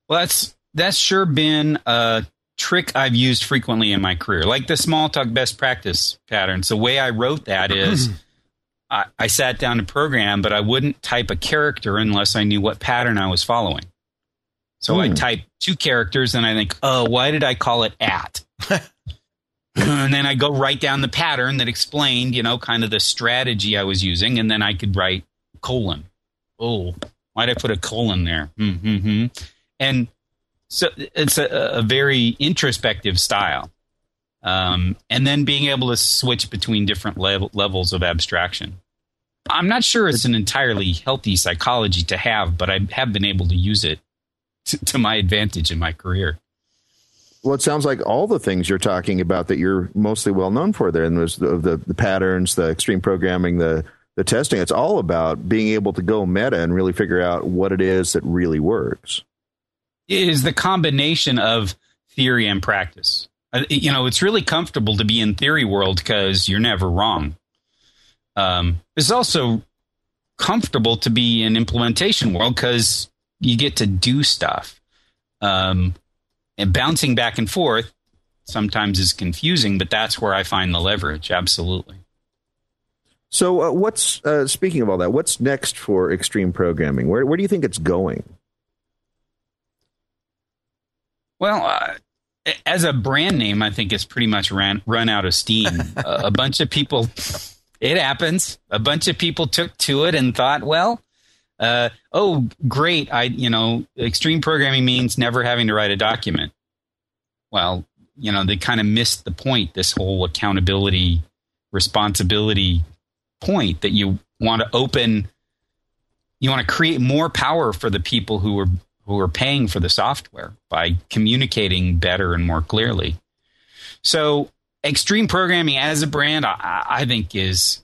Well, that's sure been a trick I've used frequently in my career, like the Smalltalk best practice patterns. The way I wrote that is I sat down to program, but I wouldn't type a character unless I knew what pattern I was following. So I type 2 characters and I think, oh, why did I call it at? And then I go write down the pattern that explained, kind of the strategy I was using. And then I could write colon. Oh, why'd I put a colon there? Mm-hmm. And so it's a very introspective style. And then being able to switch between different levels of abstraction. I'm not sure it's an entirely healthy psychology to have, but I have been able to use it to my advantage in my career. Well, it sounds like all the things you're talking about that you're mostly well known for there, and there's the patterns, the extreme programming, the testing. It's all about being able to go meta and really figure out what it is that really works. It is the combination of theory and practice. It's really comfortable to be in theory world because you're never wrong. It's also comfortable to be in implementation world because you get to do stuff. And bouncing back and forth sometimes is confusing, but that's where I find the leverage. Absolutely. So what's speaking of all that, what's next for extreme programming? Where do you think it's going? Well, as a brand name, I think it's pretty much run out of steam. A bunch of people, it happens. A bunch of people took to it and thought, well, oh, great. Extreme programming means never having to write a document. Well, they kind of missed the point, this whole accountability, responsibility point that you want to create more power for the people who are paying for the software by communicating better and more clearly. So extreme programming as a brand, I think is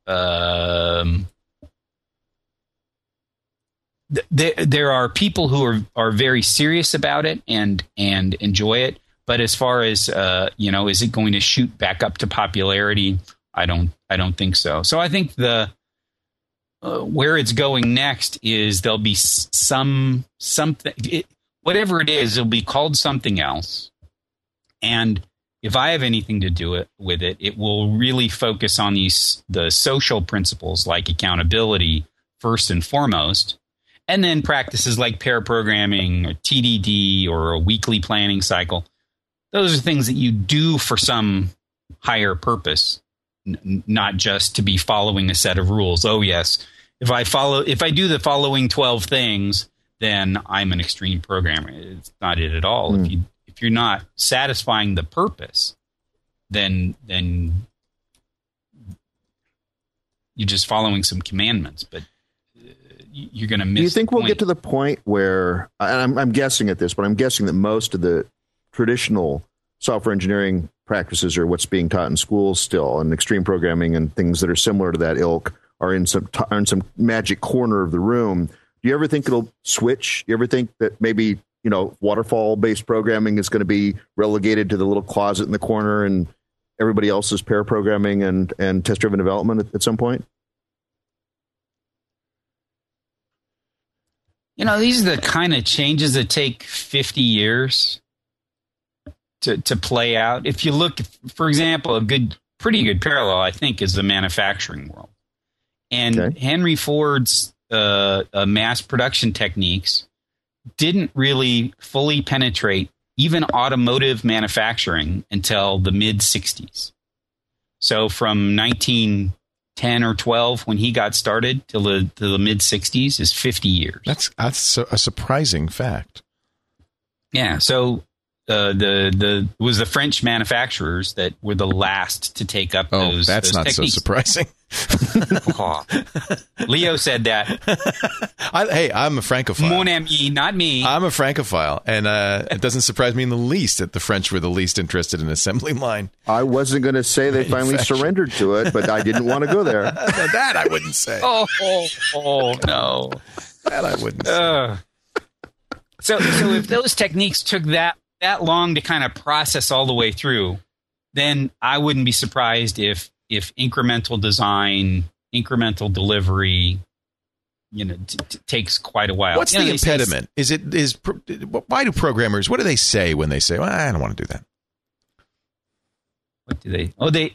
there are people who are very serious about it and enjoy it. But as far as is it going to shoot back up to popularity? I don't think so. So I think where it's going next is there'll be something, whatever it is, it'll be called something else. And if I have anything to do with it, it will really focus on the social principles like accountability first and foremost. And then practices like pair programming or TDD or a weekly planning cycle. Those are things that you do for some higher purpose, not just to be following a set of rules. Oh, yes, if I do the following 12 things, then I'm an extreme programmer. It's not it at all. If you're not satisfying the purpose, then you're just following some commandments. But you're going to miss. Do you think we'll get to the point where, and I'm guessing at this, but I'm guessing that most of the traditional software engineering practices are what's being taught in schools still, and extreme programming and things that are similar to that ilk are in some magic corner of the room. Do you ever think it'll switch? Do you ever think that maybe, waterfall-based programming is going to be relegated to the little closet in the corner and everybody else is pair programming and test-driven development at some point? These are the kind of changes that take 50 years to play out. If you look, for example, pretty good parallel, I think, is the manufacturing world. And Henry Ford's mass production techniques didn't really fully penetrate even automotive manufacturing until the mid-'60s. So from 1910 or 12, when he got started, till the mid-'60s is 50 years. That's a surprising fact. Yeah, so it was the French manufacturers that were the last to take up those. Oh, that's those not techniques. So surprising. Oh, Leo said that. Hey, I'm a Francophile. Mon ami, not me. I'm a Francophile, and it doesn't surprise me in the least that the French were the least interested in assembly line. I wasn't going to say they finally surrendered to it, but I didn't want to go there. That I wouldn't say. Oh no. That I wouldn't say. So if those techniques took that long to kind of process all the way through, then I wouldn't be surprised if incremental design, incremental delivery, takes quite a while. What's the impediment? Why do programmers? What do they say when they say, "Well, I don't want to do that"? What do they?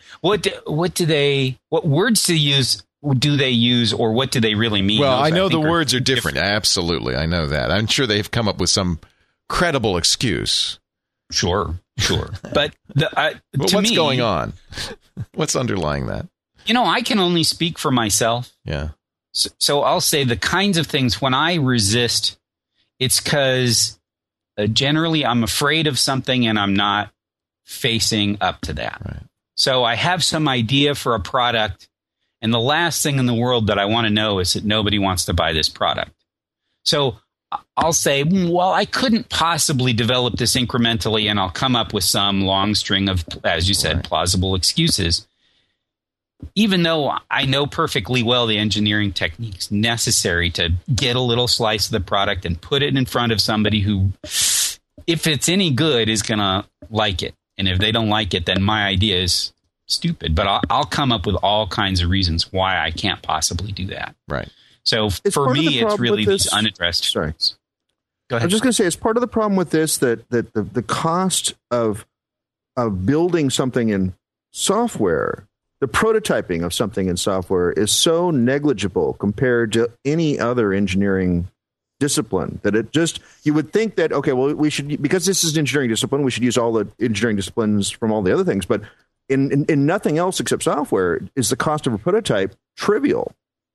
What words do they use, or what do they really mean? Well, I know the words are different. Absolutely, I know that. I'm sure they've come up with some credible excuse. Sure. But what's going on? What's underlying that? I can only speak for myself. Yeah. So I'll say the kinds of things when I resist, it's because generally I'm afraid of something and I'm not facing up to that. Right. So I have some idea for a product, and the last thing in the world that I want to know is that nobody wants to buy this product. So I'll say, well, I couldn't possibly develop this incrementally, and I'll come up with some long string of, as you said, plausible excuses. Even though I know perfectly well the engineering techniques necessary to get a little slice of the product and put it in front of somebody who, if it's any good, is going to like it. And if they don't like it, then my idea is stupid. But I'll come up with all kinds of reasons why I can't possibly do that. Right. So for me, it's really these unaddressed. Sorry. Go ahead. I was just going to say, it's part of the problem with this that the cost of building something in software, the prototyping of something in software is so negligible compared to any other engineering discipline that you would think that, okay, well, we should, because this is an engineering discipline, we should use all the engineering disciplines from all the other things. But in nothing else except software is the cost of a prototype trivial.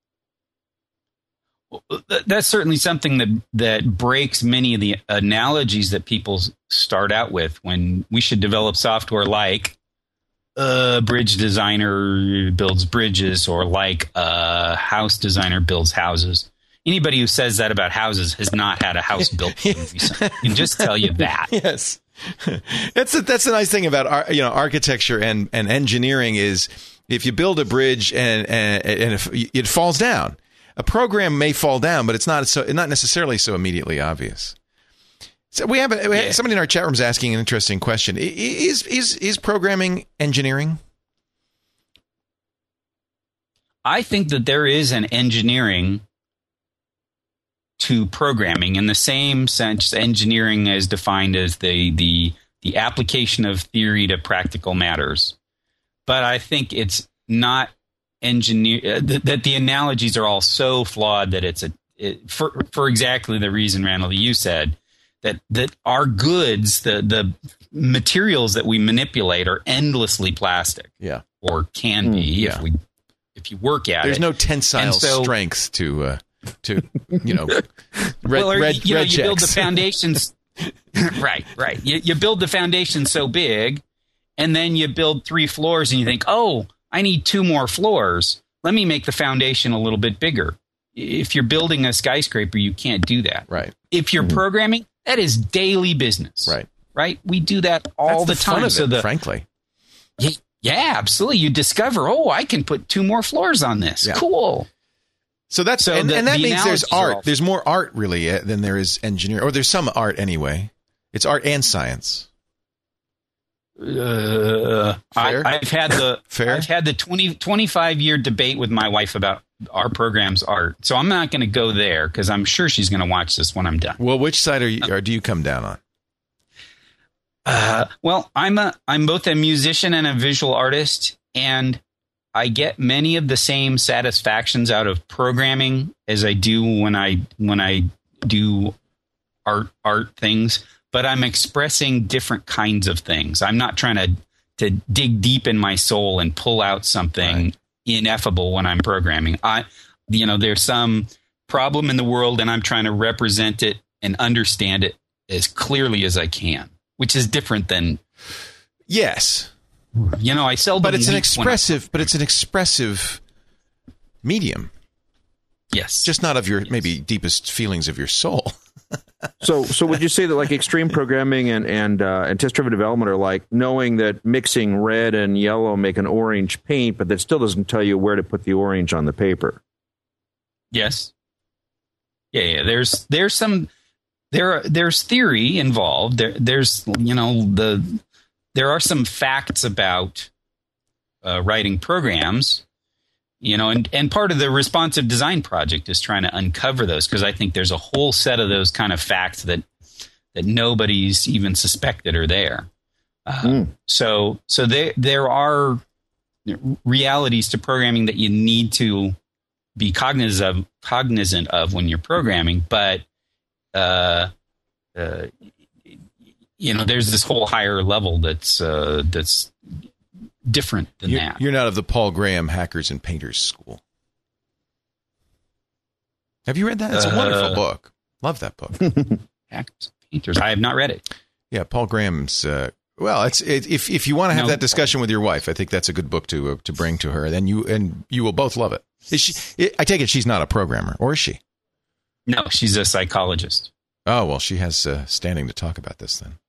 That's certainly something that breaks many of the analogies that people start out with when we should develop software like a bridge designer builds bridges or like a house designer builds houses. Anybody who says that about houses has not had a house built recently. I can just tell you that. Yes. That's the nice thing about architecture and engineering is if you build a bridge and if it falls down, a program may fall down, but it's not necessarily so immediately obvious. So we have somebody in our chat room is asking an interesting question. Is programming engineering? I think that there is an engineering to programming in the same sense engineering is defined as the application of theory to practical matters. But I think it's not that the analogies are all so flawed that for exactly the reason, Randall, that you said, that our goods, the materials that we manipulate are endlessly plastic. Yeah. Or can be if you work at it. There's no tensile strength to you build the foundations. Right. You build the foundation so big, and then you build 3 floors, and you think, oh, I need 2 more floors. Let me make the foundation a little bit bigger. If you're building a skyscraper, you can't do that. Right. If you're programming, that is daily business. Right. We do that all the time. Fun of it, frankly. Yeah, absolutely. You discover, I can put 2 more floors on this. Yeah. Cool. So that means there's art. There's more art really than there is engineering, or there's some art anyway. It's art and science. I've had the 25-year debate with my wife about our program's art. So I'm not going to go there because I'm sure she's going to watch this when I'm done. Well, which side do you come down on? Well, I'm both a musician and a visual artist, and I get many of the same satisfactions out of programming as I do when I do art things, but I'm expressing different kinds of things. I'm not trying to dig deep in my soul and pull out something ineffable when I'm programming. There's some problem in the world, and I'm trying to represent it and understand it as clearly as I can, which is different than yes. I seldom. But it's an expressive medium. Yes, just not of your maybe deepest feelings of your soul. So would you say that like extreme programming and test-driven development are like knowing that mixing red and yellow make an orange paint, but that still doesn't tell you where to put the orange on the paper? Yes. Yeah. There's theory involved. There are some facts about writing programs, and part of the responsive design project is trying to uncover those, because I think there's a whole set of those kind of facts that nobody's even suspected are there. So there are realities to programming that you need to be cognizant of when you're programming, but there's this whole higher level that's different than that. You're not of the Paul Graham Hackers and Painters school. Have you read that? It's a wonderful book. Love that book. Hackers and Painters. I have not read it. Yeah, Paul Graham's. If you want to have that discussion with your wife, I think that's a good book to bring to her. Then you will both love it. I take it she's not a programmer, or is she? No, she's a psychologist. Oh, well, she has standing to talk about this then.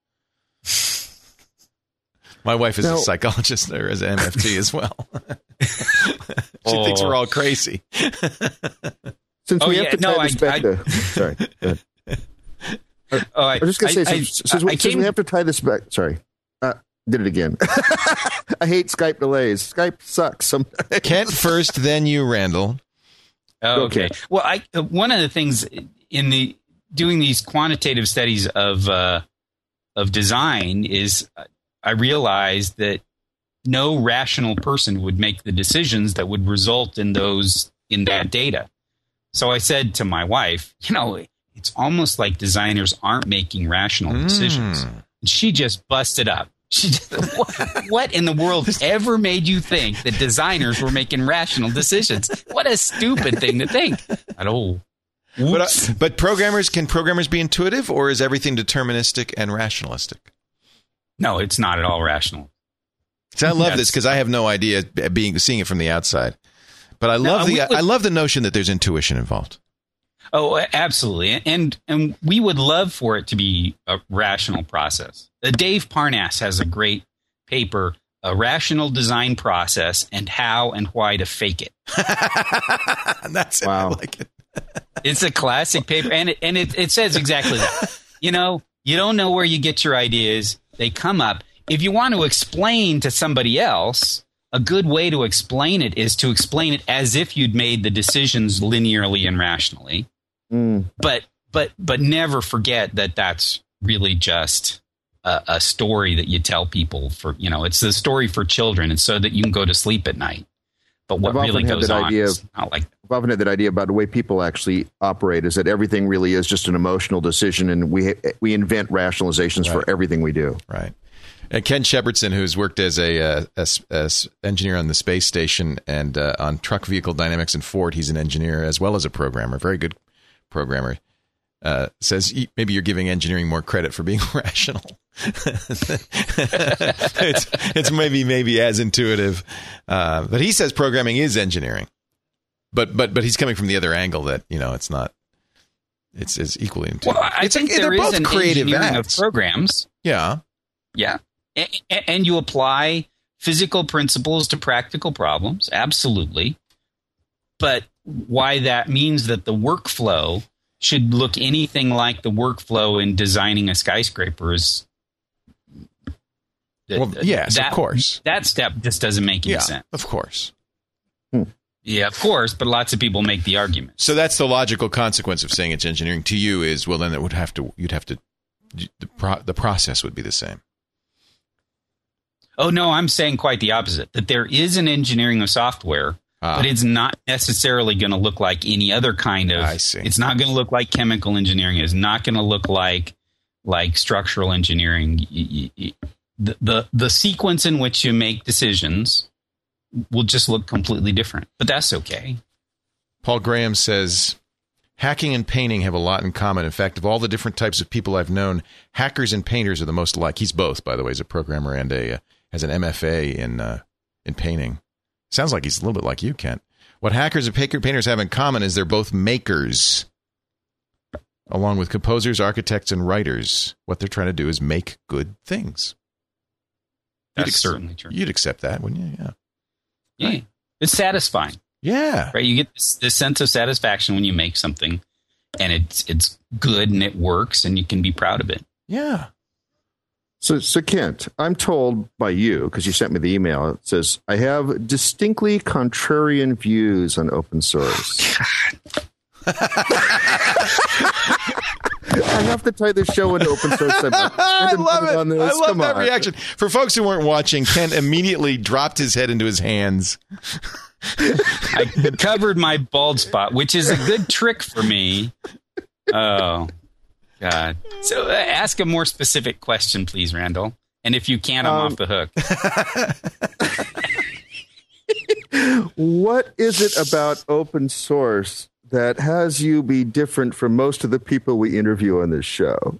My wife is a psychologist or as an MFT as well. She thinks we're all crazy. Since we have to tie this back to... Sorry. I was just going to say, since we have to tie this back... Sorry. Did it again. I hate Skype delays. Skype sucks sometimes. Kent first, then you, Randall. Oh, okay. Well, one of the things in doing these quantitative studies of design is I realized that no rational person would make the decisions that would result in that data. So I said to my wife, it's almost like designers aren't making rational decisions. And she just busted up. What in the world ever made you think that designers were making rational decisions? What a stupid thing to think. But can programmers be intuitive, or is everything deterministic and rationalistic? No, it's not at all rational. So I love this because I have no idea seeing it from the outside. But I love the notion that there's intuition involved. Oh, absolutely. And we would love for it to be a rational process. Dave Parnass has a great paper, A Rational Design Process and How and Why to Fake It. That's wow. I like it. It's a classic paper, and it says exactly that. You don't know where you get your ideas. They come up. If you want to explain to somebody else, a good way to explain it is to explain it as if you'd made the decisions linearly and rationally. But never forget that that's really just a story that you tell people for, it's the story for children. It's so that you can go to sleep at night. But what really goes on is not like that. I've often had that idea about the way people actually operate is that everything really is just an emotional decision, and we invent rationalizations for everything we do. Right. And Ken Shepardson, who's worked as a engineer on the space station and on truck vehicle dynamics in Ford, he's an engineer as well as a programmer, very good programmer, says maybe you're giving engineering more credit for being rational. it's maybe as intuitive, but he says programming is engineering. But he's coming from the other angle that it's not. It's equally intuitive. Well, I think there is an engineering of programs. Yeah. And you apply physical principles to practical problems, absolutely. But why that means that the workflow should look anything like the workflow in designing a skyscraper is... Yes, of course. That step just doesn't make any sense. Of course. Yeah, of course, but lots of people make the argument. So that's the logical consequence of saying it's engineering to you is, well, then the process would be the same. Oh, no, I'm saying quite the opposite, that there is an engineering of software, but it's not necessarily going to look like any other kind of... I see. It's not going to look like chemical engineering. It's not going to look like structural engineering. The sequence in which you make decisions will just look completely different, but that's okay. Paul Graham says, hacking and painting have a lot in common. In fact, of all the different types of people I've known, hackers and painters are the most alike. He's both, by the way. He's a programmer and has an MFA in painting. Sounds like he's a little bit like you, Kent. What hackers and painters have in common is they're both makers. Along with composers, architects, and writers, what they're trying to do is make good things. That's certainly true. You'd accept that, wouldn't you? Yeah. Yeah. Right. It's satisfying. Yeah. Right. You get this sense of satisfaction when you make something and it's good and it works and you can be proud of it. Yeah. So Kent, I'm told by you, because you sent me the email, it says, I have distinctly contrarian views on open source. I have to tie this show into open source. I love it. I love that reaction. For folks who weren't watching, Kent immediately dropped his head into his hands. I covered my bald spot, which is a good trick for me. Oh, God. So ask a more specific question, please, Randall. And if you can't, I'm off the hook. What is it about open source that has you be different from most of the people we interview on this show?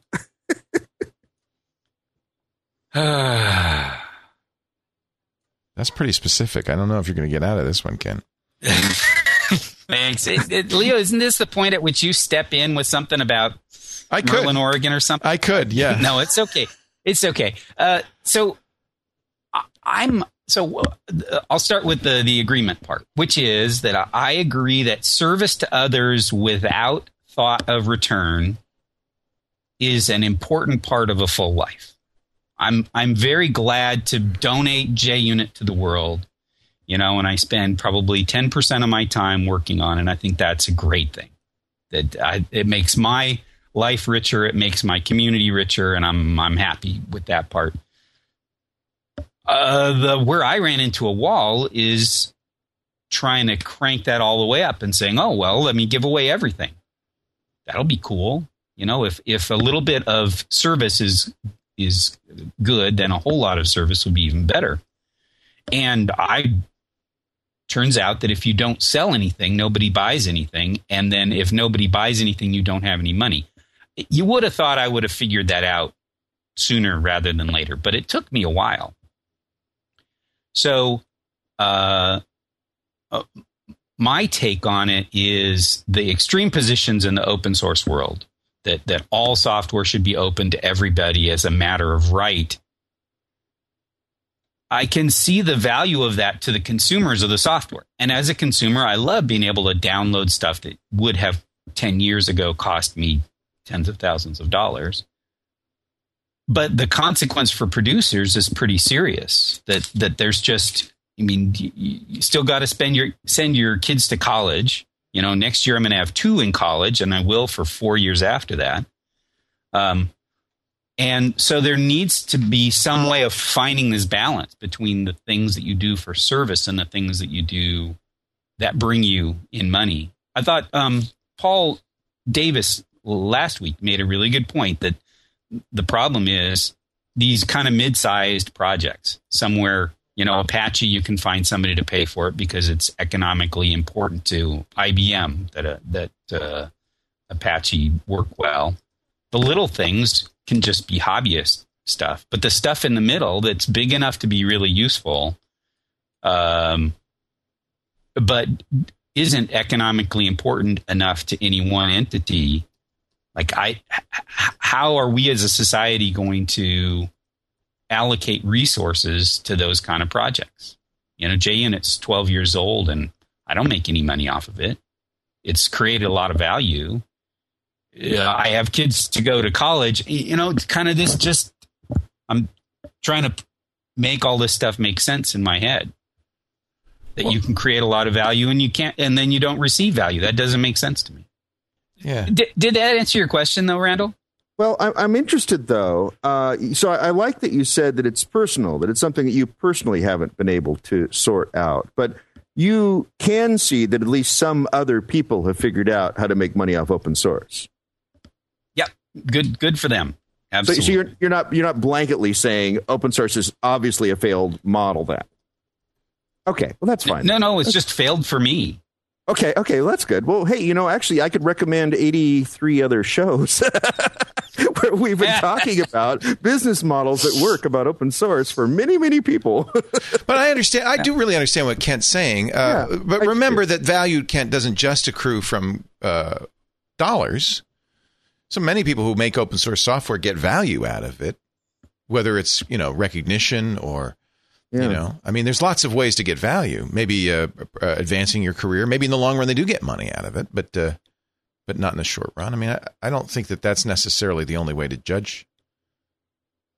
That's pretty specific. I don't know if you're going to get out of this one, Ken. Thanks. Leo, isn't this the point at which you step in with something about Merlin, Oregon or something? I could, yeah. No, it's okay. It's okay. So I'll start with the agreement part, which is that I agree that service to others without thought of return is an important part of a full life. I'm very glad to donate JUnit to the world, and I spend probably 10% of my time working on it. And I think that's a great thing. It makes my life richer. It makes my community richer, and I'm happy with that part. Where I ran into a wall is trying to crank that all the way up and saying, oh, well, let me give away everything. That'll be cool. If a little bit of service is good, then a whole lot of service would be even better. And turns out that if you don't sell anything, nobody buys anything. And then if nobody buys anything, you don't have any money. You would have thought I would have figured that out sooner rather than later, but it took me a while. So my take on it is the extreme positions in the open source world, that all software should be open to everybody as a matter of right. I can see the value of that to the consumers of the software. And as a consumer, I love being able to download stuff that would have 10 years ago cost me tens of thousands of dollars. But the consequence for producers is pretty serious. That there's just, you still got to send your kids to college. Next year I'm going to have 2 in college, and I will for 4 years after that. And so there needs to be some way of finding this balance between the things that you do for service and the things that you do that bring you in money. I thought Paul Davis last week made a really good point that the problem is these kind of mid-sized projects. Somewhere, Apache, you can find somebody to pay for it because it's economically important to IBM that Apache work well. The little things can just be hobbyist stuff, but the stuff in the middle that's big enough to be really useful, but isn't economically important enough to any one entity. Like how are we as a society going to allocate resources to those kind of projects? JUnit's 12 years old, and I don't make any money off of it. It's created a lot of value. I have kids to go to college. It's kind of this just, I'm trying to make all this stuff make sense in my head. That you can create a lot of value and you can't, and then you don't receive value. That doesn't make sense to me. Yeah. Did that answer your question though, Randall? Well, I'm interested though. So I like that you said that it's personal, that it's something that you personally haven't been able to sort out, but you can see that at least some other people have figured out how to make money off open source. Good for them. Absolutely. So you're not blanketly saying open source is obviously a failed model then. Okay, well that's fine. No, it's just failed for me. Okay, well, that's good. Well, hey, actually I could recommend 83 other shows where we've been talking about business models that work about open source for many, many people. But I understand. I do really understand what Kent's saying. But remember that value, Kent, doesn't just accrue from dollars. So many people who make open source software get value out of it, whether it's, recognition or, there's lots of ways to get value. Maybe advancing your career. Maybe in the long run they do get money out of it, but not in the short run. I don't think that that's necessarily the only way to judge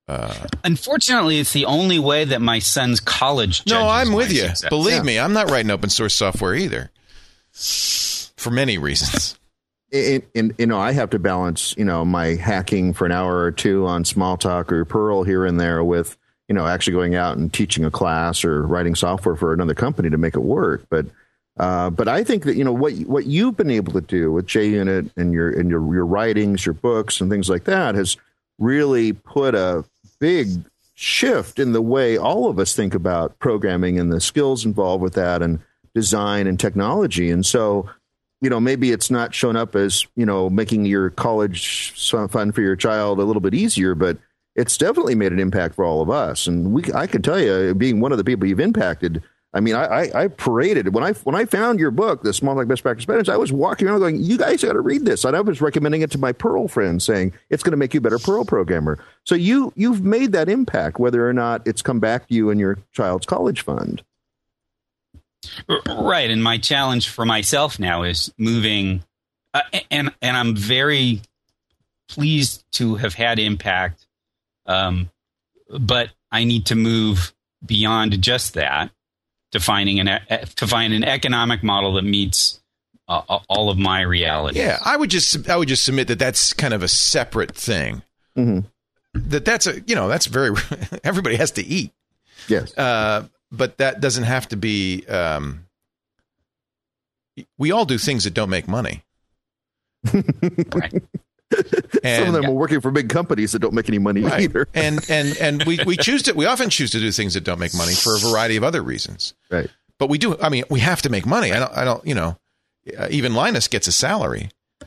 Unfortunately, it's the only way that my son's college. No, I'm with my you. success. Believe me, I'm not writing open source software either, for many reasons. I have to balance, my hacking for an hour or two on Smalltalk or Perl here and there with, actually going out and teaching a class or writing software for another company to make it work. But I think that, what you've been able to do with JUnit and your writings, your books and things like that has really put a big shift in the way all of us think about programming and the skills involved with that and design and technology. And so, maybe it's not shown up as, making your college fund for your child a little bit easier, but it's definitely made an impact for all of us. And I can tell you, being one of the people you've impacted, I mean, I paraded when I found your book, the Smalltalk Best Practice Management. I was walking around going, "You guys got to read this." And I was recommending it to my Perl friends, saying it's going to make you a better Perl programmer. So you've made that impact, whether or not it's come back to you in your child's college fund. Right, and my challenge for myself now is moving, and I'm very pleased to have had impact, but I need to move beyond just that to find an economic model that meets all of my realities. Yeah, I would just submit that that's kind of a separate thing. Mm-hmm. That's very everybody has to eat. Yes. But that doesn't have to be. We all do things that don't make money. Right. Some of them are working for big companies that don't make any money either. and we choose to. We often choose to do things that don't make money for a variety of other reasons. Right. But we do. I mean, we have to make money. I don't. Even Linus gets a salary.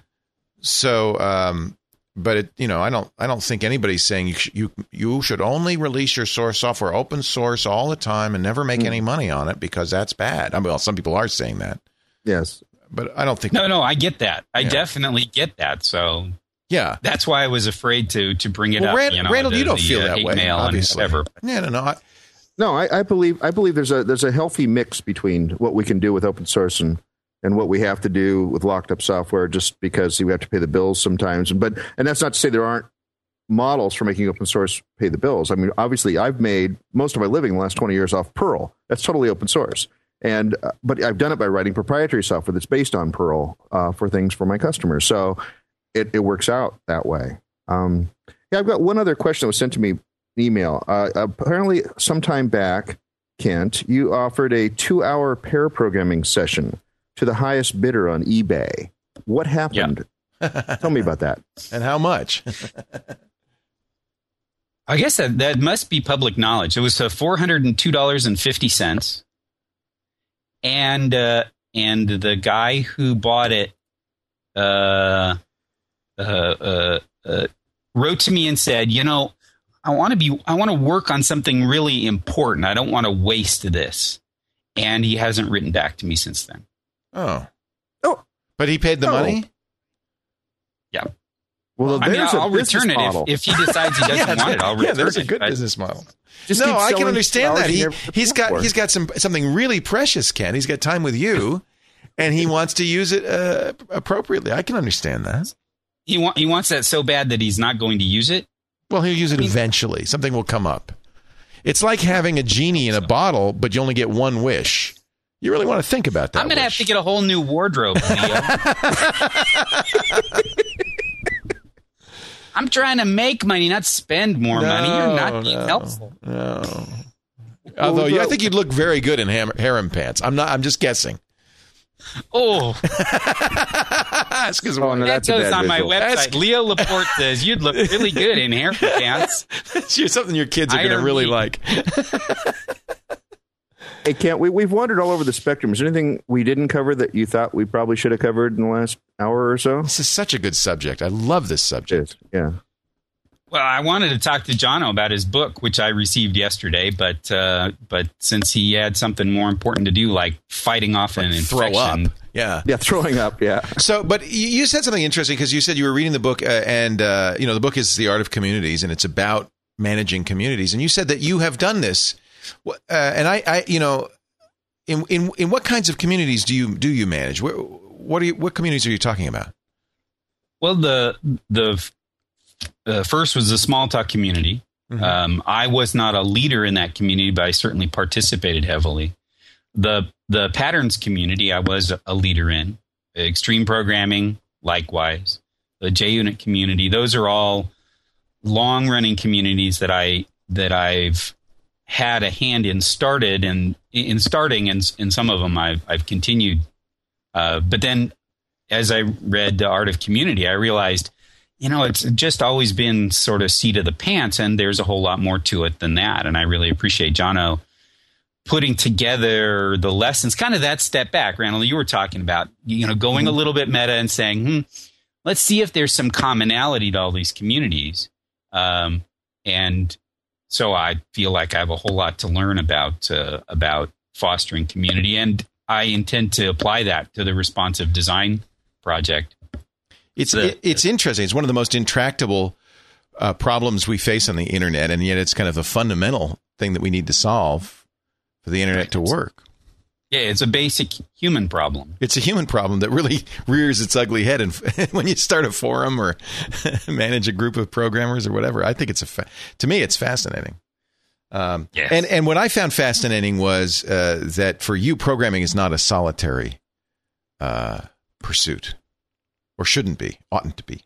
So. But I don't think anybody's saying you should only release your source software open source all the time and never make any money on it because that's bad. I mean, well, some people are saying that. Yes, but I don't think. No, I get that. I definitely get that. So yeah, that's why I was afraid to bring it up. Randall, you don't feel that way, obviously. No, I believe there's a healthy mix between what we can do with open source and what we have to do with locked up software just because we have to pay the bills sometimes. And that's not to say there aren't models for making open source pay the bills. I mean, obviously I've made most of my living in the last 20 years off Perl. That's totally open source. But I've done it by writing proprietary software that's based on Perl for things for my customers. So it works out that way. I've got one other question that was sent to me in email. Apparently sometime back, Kent, you offered a 2-hour pair programming session to the highest bidder on eBay. What happened? Yeah. Tell me about that. And how much? I guess that must be public knowledge. It was $402.50. And the guy who bought it wrote to me and said, I want to work on something really important. I don't want to waste this. And he hasn't written back to me since then. Oh, but he paid the money? Yeah. Well, I'll return it if he decides he doesn't want it. I'll return it. That's a good business model. I can understand that. He's got something really precious, Ken. He's got time with you, and he wants to use it appropriately. I can understand that. He wants that so bad that he's not going to use it? Well, he'll use it eventually. Something will come up. It's like having a genie in a bottle, but you only get one wish. You really want to think about that. I'm going to have to get a whole new wardrobe, Leo. I'm trying to make money, not spend more money. You're not being helpful. No. Although I think you'd look very good in harem pants. I'm just guessing. Oh. That's because that goes on my website. Leo Laporte says you'd look really good in harem pants. That's something your kids are going to really like. Hey, Kent, we've wandered all over the spectrum. Is there anything we didn't cover that you thought we probably should have covered in the last hour or so? This is such a good subject. I love this subject. Yeah. Well, I wanted to talk to Jono about his book, which I received yesterday, but since he had something more important to do, like fighting off an infection. Throw up. Yeah, throwing up, yeah. So, but you said something interesting because you said you were reading the book, and the book is The Art of Communities, and it's about managing communities. And you said that you have done this. And I in what kinds of communities do you manage? What communities are you talking about? Well, the first was the Smalltalk community, I was not a leader in that community, but I certainly participated heavily. The patterns community I was a leader in. Extreme programming, likewise. The JUnit community, those are all long-running communities that I've had a hand in starting, and some of them I've continued. But then, as I read The Art of Community, I realized, it's just always been sort of seat of the pants, and there's a whole lot more to it than that. And I really appreciate Jono putting together the lessons, kind of that step back. Randall, you were talking about, going a little bit meta and saying, let's see if there's some commonality to all these communities. And so I feel like I have a whole lot to learn about fostering community, and I intend to apply that to the responsive design project. It's interesting. It's one of the most intractable problems we face on the internet, and yet it's kind of a fundamental thing that we need to solve for the internet to work. Yeah, it's a basic human problem. It's a human problem that really rears its ugly head, and when you start a forum or manage a group of programmers or whatever, I think to me it's fascinating. Yes. And what I found fascinating was that for you, programming is not a solitary pursuit, or shouldn't be, oughtn't to be.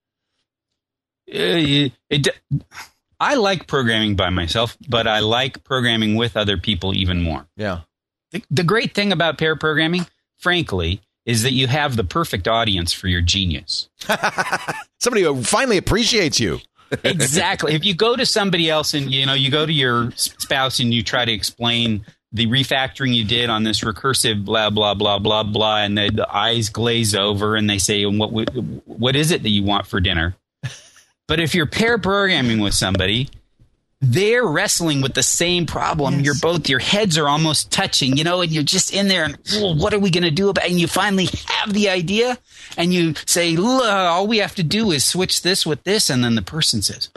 I like programming by myself, but I like programming with other people even more. Yeah. The great thing about pair programming, frankly, is that you have the perfect audience for your genius. Somebody who finally appreciates you. Exactly. If you go to somebody else and, you go to your spouse and you try to explain the refactoring you did on this recursive blah, blah, blah, blah, blah, and the eyes glaze over and they say, what is it that you want for dinner? But if you're pair programming with somebody, they're wrestling with the same problem. Yes. Your heads are almost touching, and you're just in there and, what are we going to do about it? And you finally have the idea and you say, look, all we have to do is switch this with this. And then the person says,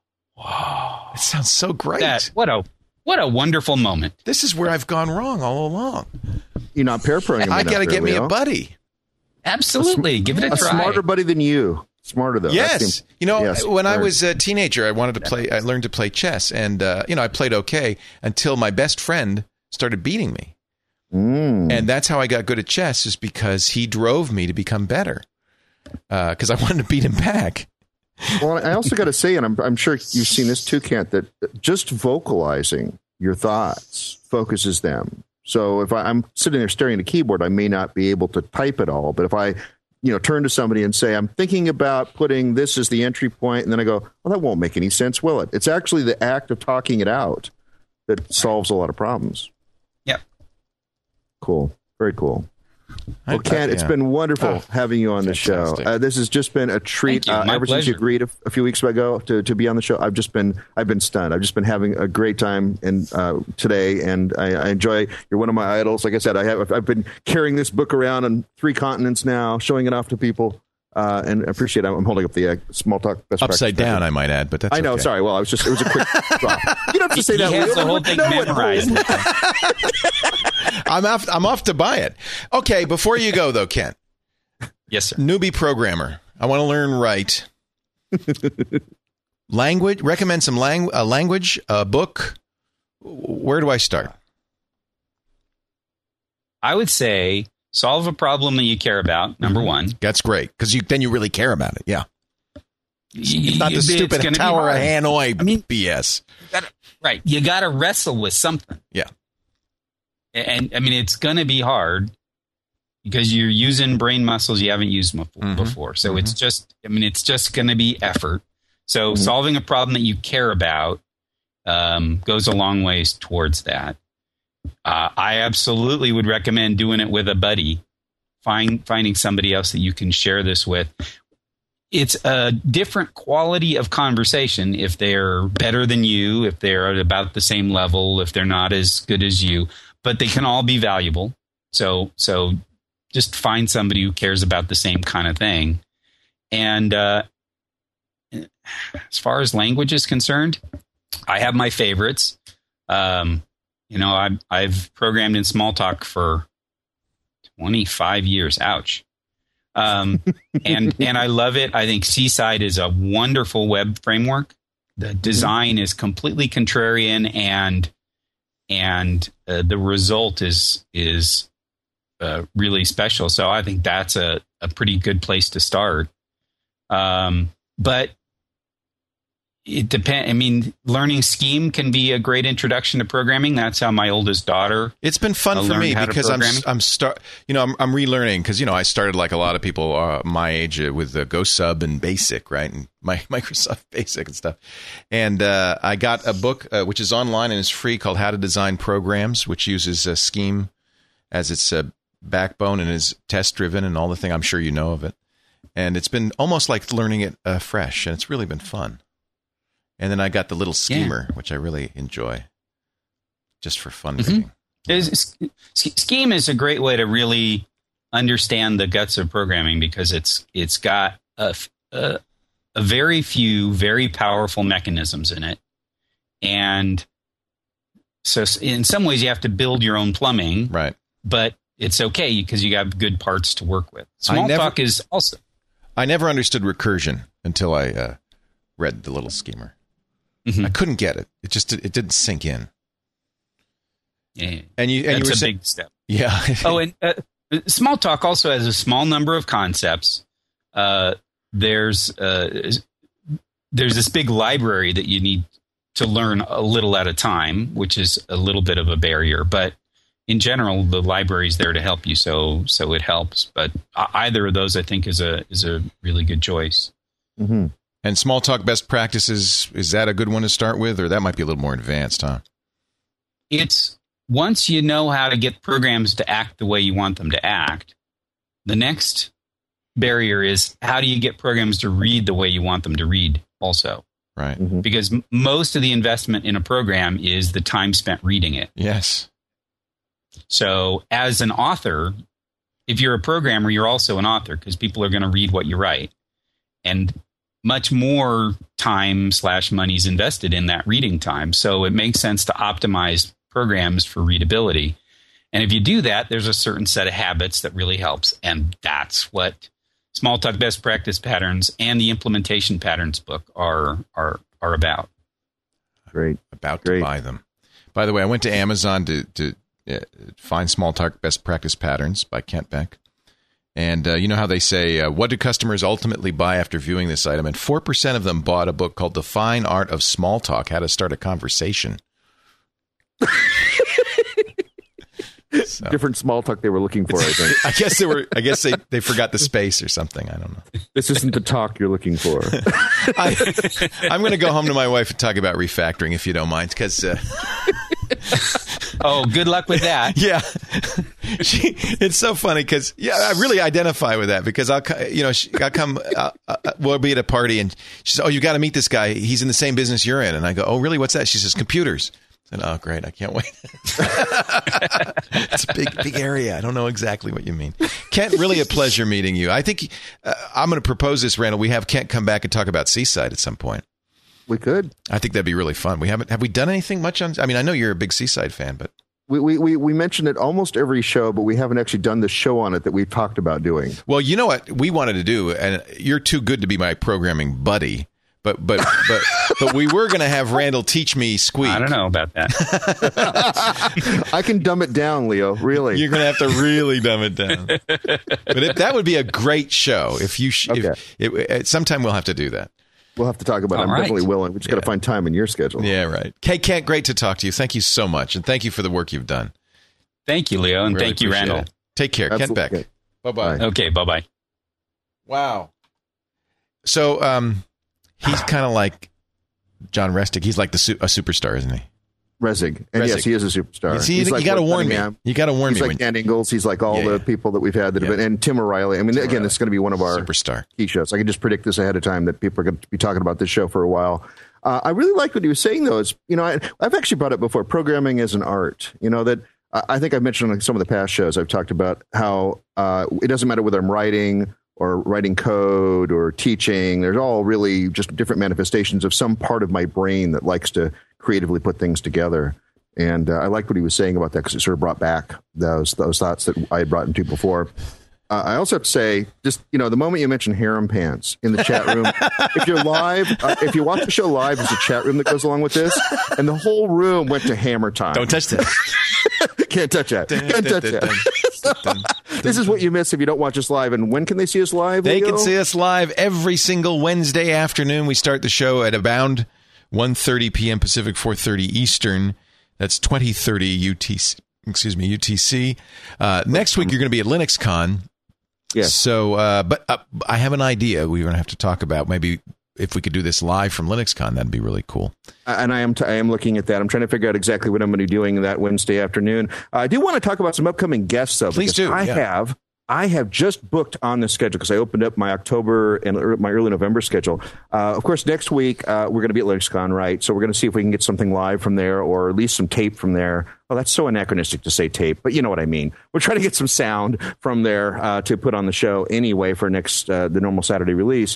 wow, it sounds so great. What a wonderful moment. This is where I've gone wrong all along. You're not pair programming. I got to get me a buddy. Absolutely. Give it a try. A smarter buddy than you. Smarter though. Yes. When I was a teenager, I learned to play chess, and I played okay until my best friend started beating me. And that's how I got good at chess, is because he drove me to become better. Because I wanted to beat him back. Well, I also got to say, and I'm sure you've seen this too, Kent, that just vocalizing your thoughts focuses them. So if I'm sitting there staring at a keyboard, I may not be able to type it all, but if I turn to somebody and say, I'm thinking about putting this as the entry point, and then I go, well, that won't make any sense, will it? It's actually the act of talking it out that solves a lot of problems. Yep. Cool. Very cool. Well, Kent, it's been wonderful having you on the show. This has just been a treat. Ever since you agreed a few weeks ago to be on the show, I've been stunned. I've just been having a great time today, and I enjoy. You're one of my idols. Like I said, I've been carrying this book around on 3 continents now, showing it off to people. And I appreciate it. I'm holding up the Small Talk Best Upside Practice down, I might add, but that's I know. okay. Sorry. Well, it was a quick drop. You don't have to say that. He has the whole thing memorized. I'm off to buy it. Okay, before you go though, Kent. Yes, sir. Newbie programmer. I want to learn right. Language. Recommend some language, a book. Where do I start? I would say solve a problem that you care about. Number one. That's great, because then you really care about it. Yeah. It's not the stupid Tower of Hanoi BS. Right. You got to wrestle with something. Yeah. And it's going to be hard because you're using brain muscles you haven't used before. So it's just going to be effort. So solving a problem that you care about goes a long ways towards that. I absolutely would recommend doing it with a buddy, finding somebody else that you can share this with. It's a different quality of conversation if they're better than you, if they're at about the same level, if they're not as good as you, but they can all be valuable. So just find somebody who cares about the same kind of thing. And as far as language is concerned, I have my favorites. I've programmed in Smalltalk for 25 years. Ouch. And I love it. I think Seaside is a wonderful web framework The design is completely contrarian, and the result is really special. So I think that's a pretty good place to start. But it depends. I mean, learning Scheme can be a great introduction to programming. That's how my oldest daughter. It's been fun for me because I'm relearning because I started like a lot of people my age with Go Sub and Basic, right, and my Microsoft Basic and stuff. And I got a book which is online and is free called How to Design Programs, which uses Scheme as its backbone and is test driven and all the thing. I'm sure you know of it. And it's been almost like learning it fresh, and it's really been fun. And then I got the little schemer, which I really enjoy, just for fun reading. Scheme is a great way to really understand the guts of programming because it's got a very few very powerful mechanisms in it, and so in some ways you have to build your own plumbing, right? But it's okay because you got good parts to work with. Smalltalk is also. I never understood recursion until I read the little schemer. I couldn't get it. It didn't sink in. Yeah, and that's a big step. Yeah. And Smalltalk also has a small number of concepts. There's this big library that you need to learn a little at a time, which is a little bit of a barrier. But in general, the library is there to help you, so it helps. But either of those, I think, is a really good choice. Mm-hmm. And Smalltalk best practices, is that a good one to start with, or that might be a little more advanced, huh? It's once you know how to get programs to act the way you want them to act, the next barrier is how do you get programs to read the way you want them to read also? Right. Mm-hmm. Because most of the investment in a program is the time spent reading it. Yes. So as an author, if you're a programmer, you're also an author because people are going to read what you write. And much more time/money is invested in that reading time. So it makes sense to optimize programs for readability. And if you do that, there's a certain set of habits that really helps. And that's what Smalltalk Best Practice Patterns and the Implementation Patterns book are about. Great. About to buy them. By the way, I went to Amazon to find Smalltalk Best Practice Patterns by Kent Beck. And you know how they say, what do customers ultimately buy after viewing this item? And 4% of them bought a book called The Fine Art of Smalltalk, How to Start a Conversation. So. Different small talk they were looking for, I think. I guess they forgot the space or something. I don't know. This isn't the talk you're looking for. I'm going to go home to my wife and talk about refactoring, if you don't mind, because... Oh, good luck with that. Yeah. It's so funny because, I really identify with that because we'll be at a party and she says, oh, you got to meet this guy. He's in the same business you're in. And I go, oh, really? What's that? She says, computers. I said, oh, great. I can't wait. It's a big area. I don't know exactly what you mean. Kent, really a pleasure meeting you. I think I'm going to propose this, Randall. We have Kent come back and talk about Seaside at some point. We could. I think that'd be really fun. Have we done anything much on? I mean, I know you're a big Seaside fan, but we mention it almost every show, but we haven't actually done the show on it that we've talked about doing. Well, you know what we wanted to do, and you're too good to be my programming buddy. But we were going to have Randall teach me Squeak. I don't know about that. I can dumb it down, Leo. Really, you're going to have to really dumb it down. But that would be a great show if you. Sometime we'll have to do that. We'll have to talk about it. I'm definitely willing. We just got to find time in your schedule. Yeah, right. Hey, Kent, great to talk to you. Thank you so much, and thank you for the work you've done. Thank you, Leo, and thank you, Randall. It. Take care, Kent Beck. Bye-bye. Okay, bye-bye. Wow. So, he's kind of like John Restig. He's like a superstar, isn't he? Resig. And yes, he is a superstar. You got to warn me. You got to warn me. He's like Dan Ingalls. He's like all the people that we've had that have been, and Tim O'Reilly. I mean, again, this is going to be one of our superstar key shows. I can just predict this ahead of time that people are going to be talking about this show for a while. I really like what he was saying, though. Is I've actually brought up before programming as an art. That I think I've mentioned on some of the past shows. I've talked about how it doesn't matter whether I'm writing or writing code or teaching. There's all really just different manifestations of some part of my brain that likes to creatively put things together. And I liked what he was saying about that because it sort of brought back those thoughts that I had brought into before. I also have to say, just, the moment you mention harem pants in the chat room, if you're live, if you watch the show live, there's a chat room that goes along with this, and the whole room went to hammer time. Don't touch this. Can't touch that. Can't touch that. This is what you miss if you don't watch us live. And when can they see us live, They Leo? can see us live every single Wednesday afternoon. We start the show at around 1:30 p.m. Pacific, 4:30 Eastern. That's 20:30 UTC. Next week, you're going to be at LinuxCon. Yes. So, but I have an idea we're going to have to talk about. Maybe if we could do this live from LinuxCon, that'd be really cool. And I am looking at that. I'm trying to figure out exactly what I'm going to be doing that Wednesday afternoon. I do want to talk about some upcoming guests, though. Please do. I have just booked on the schedule because I opened up my October and my early November schedule. Of course, next week, we're going to be at LinuxCon, right? So we're going to see if we can get something live from there or at least some tape from there. Well, that's so anachronistic to say tape, but you know what I mean. We're trying to get some sound from there to put on the show anyway for the normal Saturday release.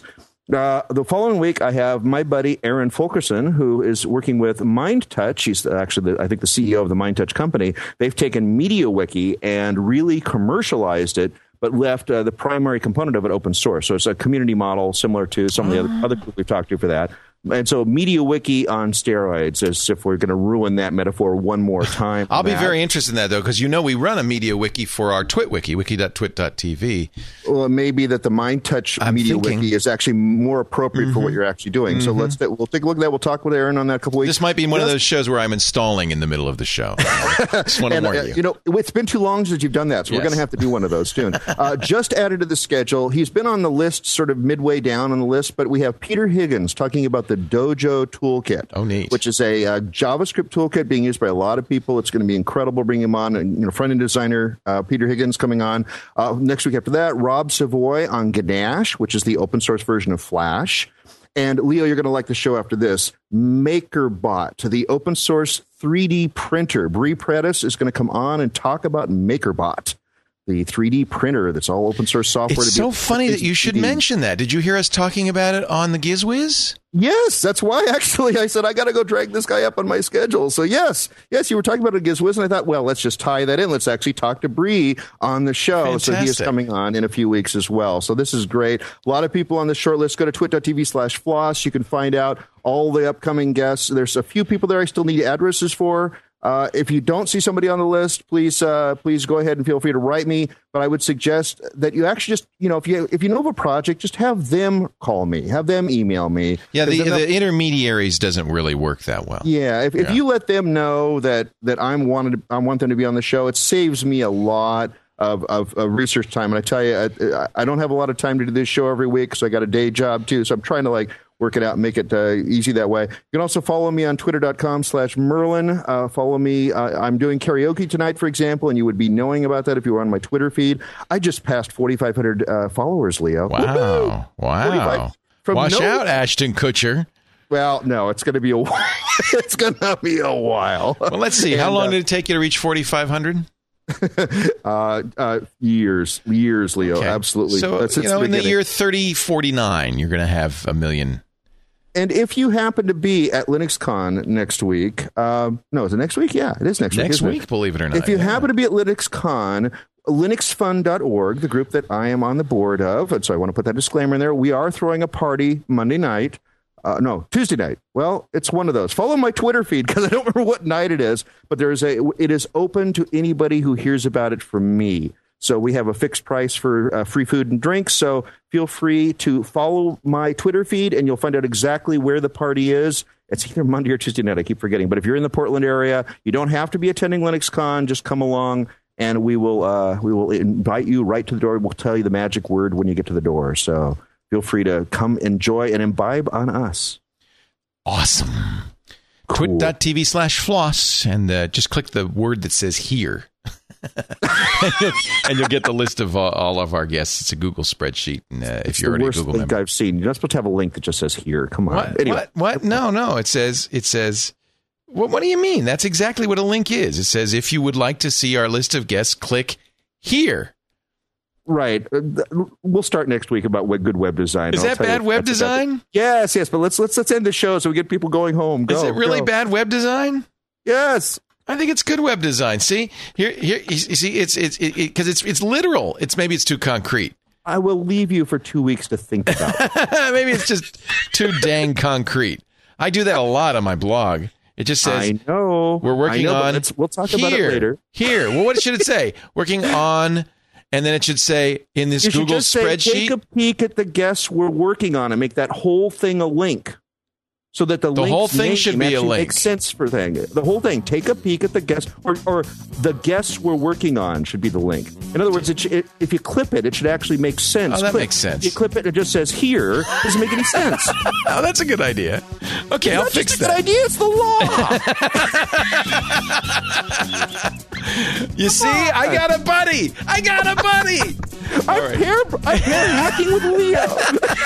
The following week, I have my buddy Aaron Fulkerson, who is working with MindTouch. He's actually, I think, the CEO of the MindTouch company. They've taken MediaWiki and really commercialized it, but left the primary component of it open source. So it's a community model similar to some of the other people we've talked to for that. And so MediaWiki on steroids, as if we're going to ruin that metaphor one more time. I'll be very interested in that, though, because we run a MediaWiki for our TwitWiki, wiki.twit.tv. Well, it may be that the MindTouch MediaWiki is actually more appropriate for what you're actually doing. So we'll take a look at that. We'll talk with Aaron on that a couple weeks. This might be one of those shows where I'm installing in the middle of the show. Just want to warn you. It's been too long since you've done that, so we're going to have to do one of those soon. Just added to the schedule. He's been on the list, sort of midway down on the list, but we have Peter Higgins talking about the Dojo Toolkit. Oh, neat. Which is a JavaScript toolkit being used by a lot of people. It's going to be incredible bringing him on. Front-end designer Peter Higgins coming on. Next week after that, Rob Savoy on Ganache, which is the open source version of Flash. And Leo, you're going to like the show after this. MakerBot, the open source 3D printer. Bree Predis is going to come on and talk about MakerBot, the 3D printer that's all open source software. It's so funny that you should mention that. Did you hear us talking about it on the GizWiz? Yes, that's why actually I said I got to go drag this guy up on my schedule. So yes, you were talking about it at GizWiz, and I thought, well, let's just tie that in. Let's actually talk to Bree on the show. Fantastic. So he is coming on in a few weeks as well. So this is great. A lot of people on the short list. Go to twit.tv/floss. You can find out all the upcoming guests. There's a few people there I still need addresses for. If you don't see somebody on the list, please go ahead and feel free to write me. But I would suggest that you actually just, if you know of a project, just have them call me, have them email me. Yeah, the intermediaries doesn't really work that well. Yeah, if you let them know that I want them to be on the show, it saves me a lot of research time. And I tell you, I don't have a lot of time to do this show every week because I got a day job too. So I'm trying to work it out and make it easy that way. You can also follow me on twitter.com/Merlin. Follow me. I'm doing karaoke tonight, for example, and you would be knowing about that if you were on my Twitter feed. I just passed 4,500 followers, Leo. Wow. Wow. Watch out, Ashton Kutcher. Well, no, it's going to be a while. It's going to be a while. Well, let's see. How long did it take you to reach 4,500? Years, Leo. Okay. Absolutely. So, in the year 3049, you're going to have 1 million. And if you happen to be at LinuxCon next week, is it next week? Yeah, it is next week. Next week, believe it or not. If you happen to be at LinuxCon, linuxfund.org, the group that I am on the board of, and so I want to put that disclaimer in there, we are throwing a party Monday night. Tuesday night. Well, it's one of those. Follow my Twitter feed because I don't remember what night it is, but it is open to anybody who hears about it from me. So we have a fixed price for free food and drinks. So feel free to follow my Twitter feed and you'll find out exactly where the party is. It's either Monday or Tuesday night. I keep forgetting. But if you're in the Portland area, you don't have to be attending LinuxCon. Just come along and we will invite you right to the door. We'll tell you the magic word when you get to the door. So feel free to come enjoy and imbibe on us. Awesome. Cool. Twit.tv/floss and just click the word that says here. and you'll get the list of all of our guests. It's a Google spreadsheet. And if you're already a Google member, I've seen. You're not supposed to have a link that just says here. Come on. What? Anyway. What? No. It says. What do you mean? That's exactly what a link is. It says if you would like to see our list of guests, click here. Right. We'll start next week about good web design. Is that bad web design? Yes. But let's end the show so we get people going home. Is it really bad web design? Yes. I think it's good web design. See, here, you see, it's because it's literal. Maybe it's too concrete. I will leave you for 2 weeks to think about it. Maybe it's just too dang concrete. I do that a lot on my blog. It just says, I know. We're working on. We'll talk about it later. Here. Well, what should it say? Working on, and then it should say in this Google spreadsheet. Take a peek at the guests we're working on and make that whole thing a link. So that the whole thing should be a link. Makes sense for thing. The whole thing. Take a peek at the guests, or the guests we're working on should be the link. In other words, if you clip it, it should actually make sense. Oh, that makes sense. If you clip it and it just says here, it doesn't make any sense. Oh, that's a good idea. Okay, I'll fix that. Good idea. It's the law. You see, I got a buddy. I'm pair hacking with Leo.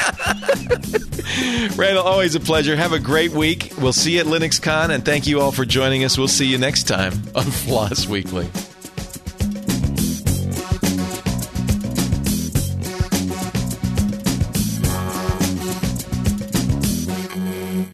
Randall, always a pleasure. Have a great week. We'll see you at LinuxCon, and thank you all for joining us. We'll see you next time on Floss Weekly.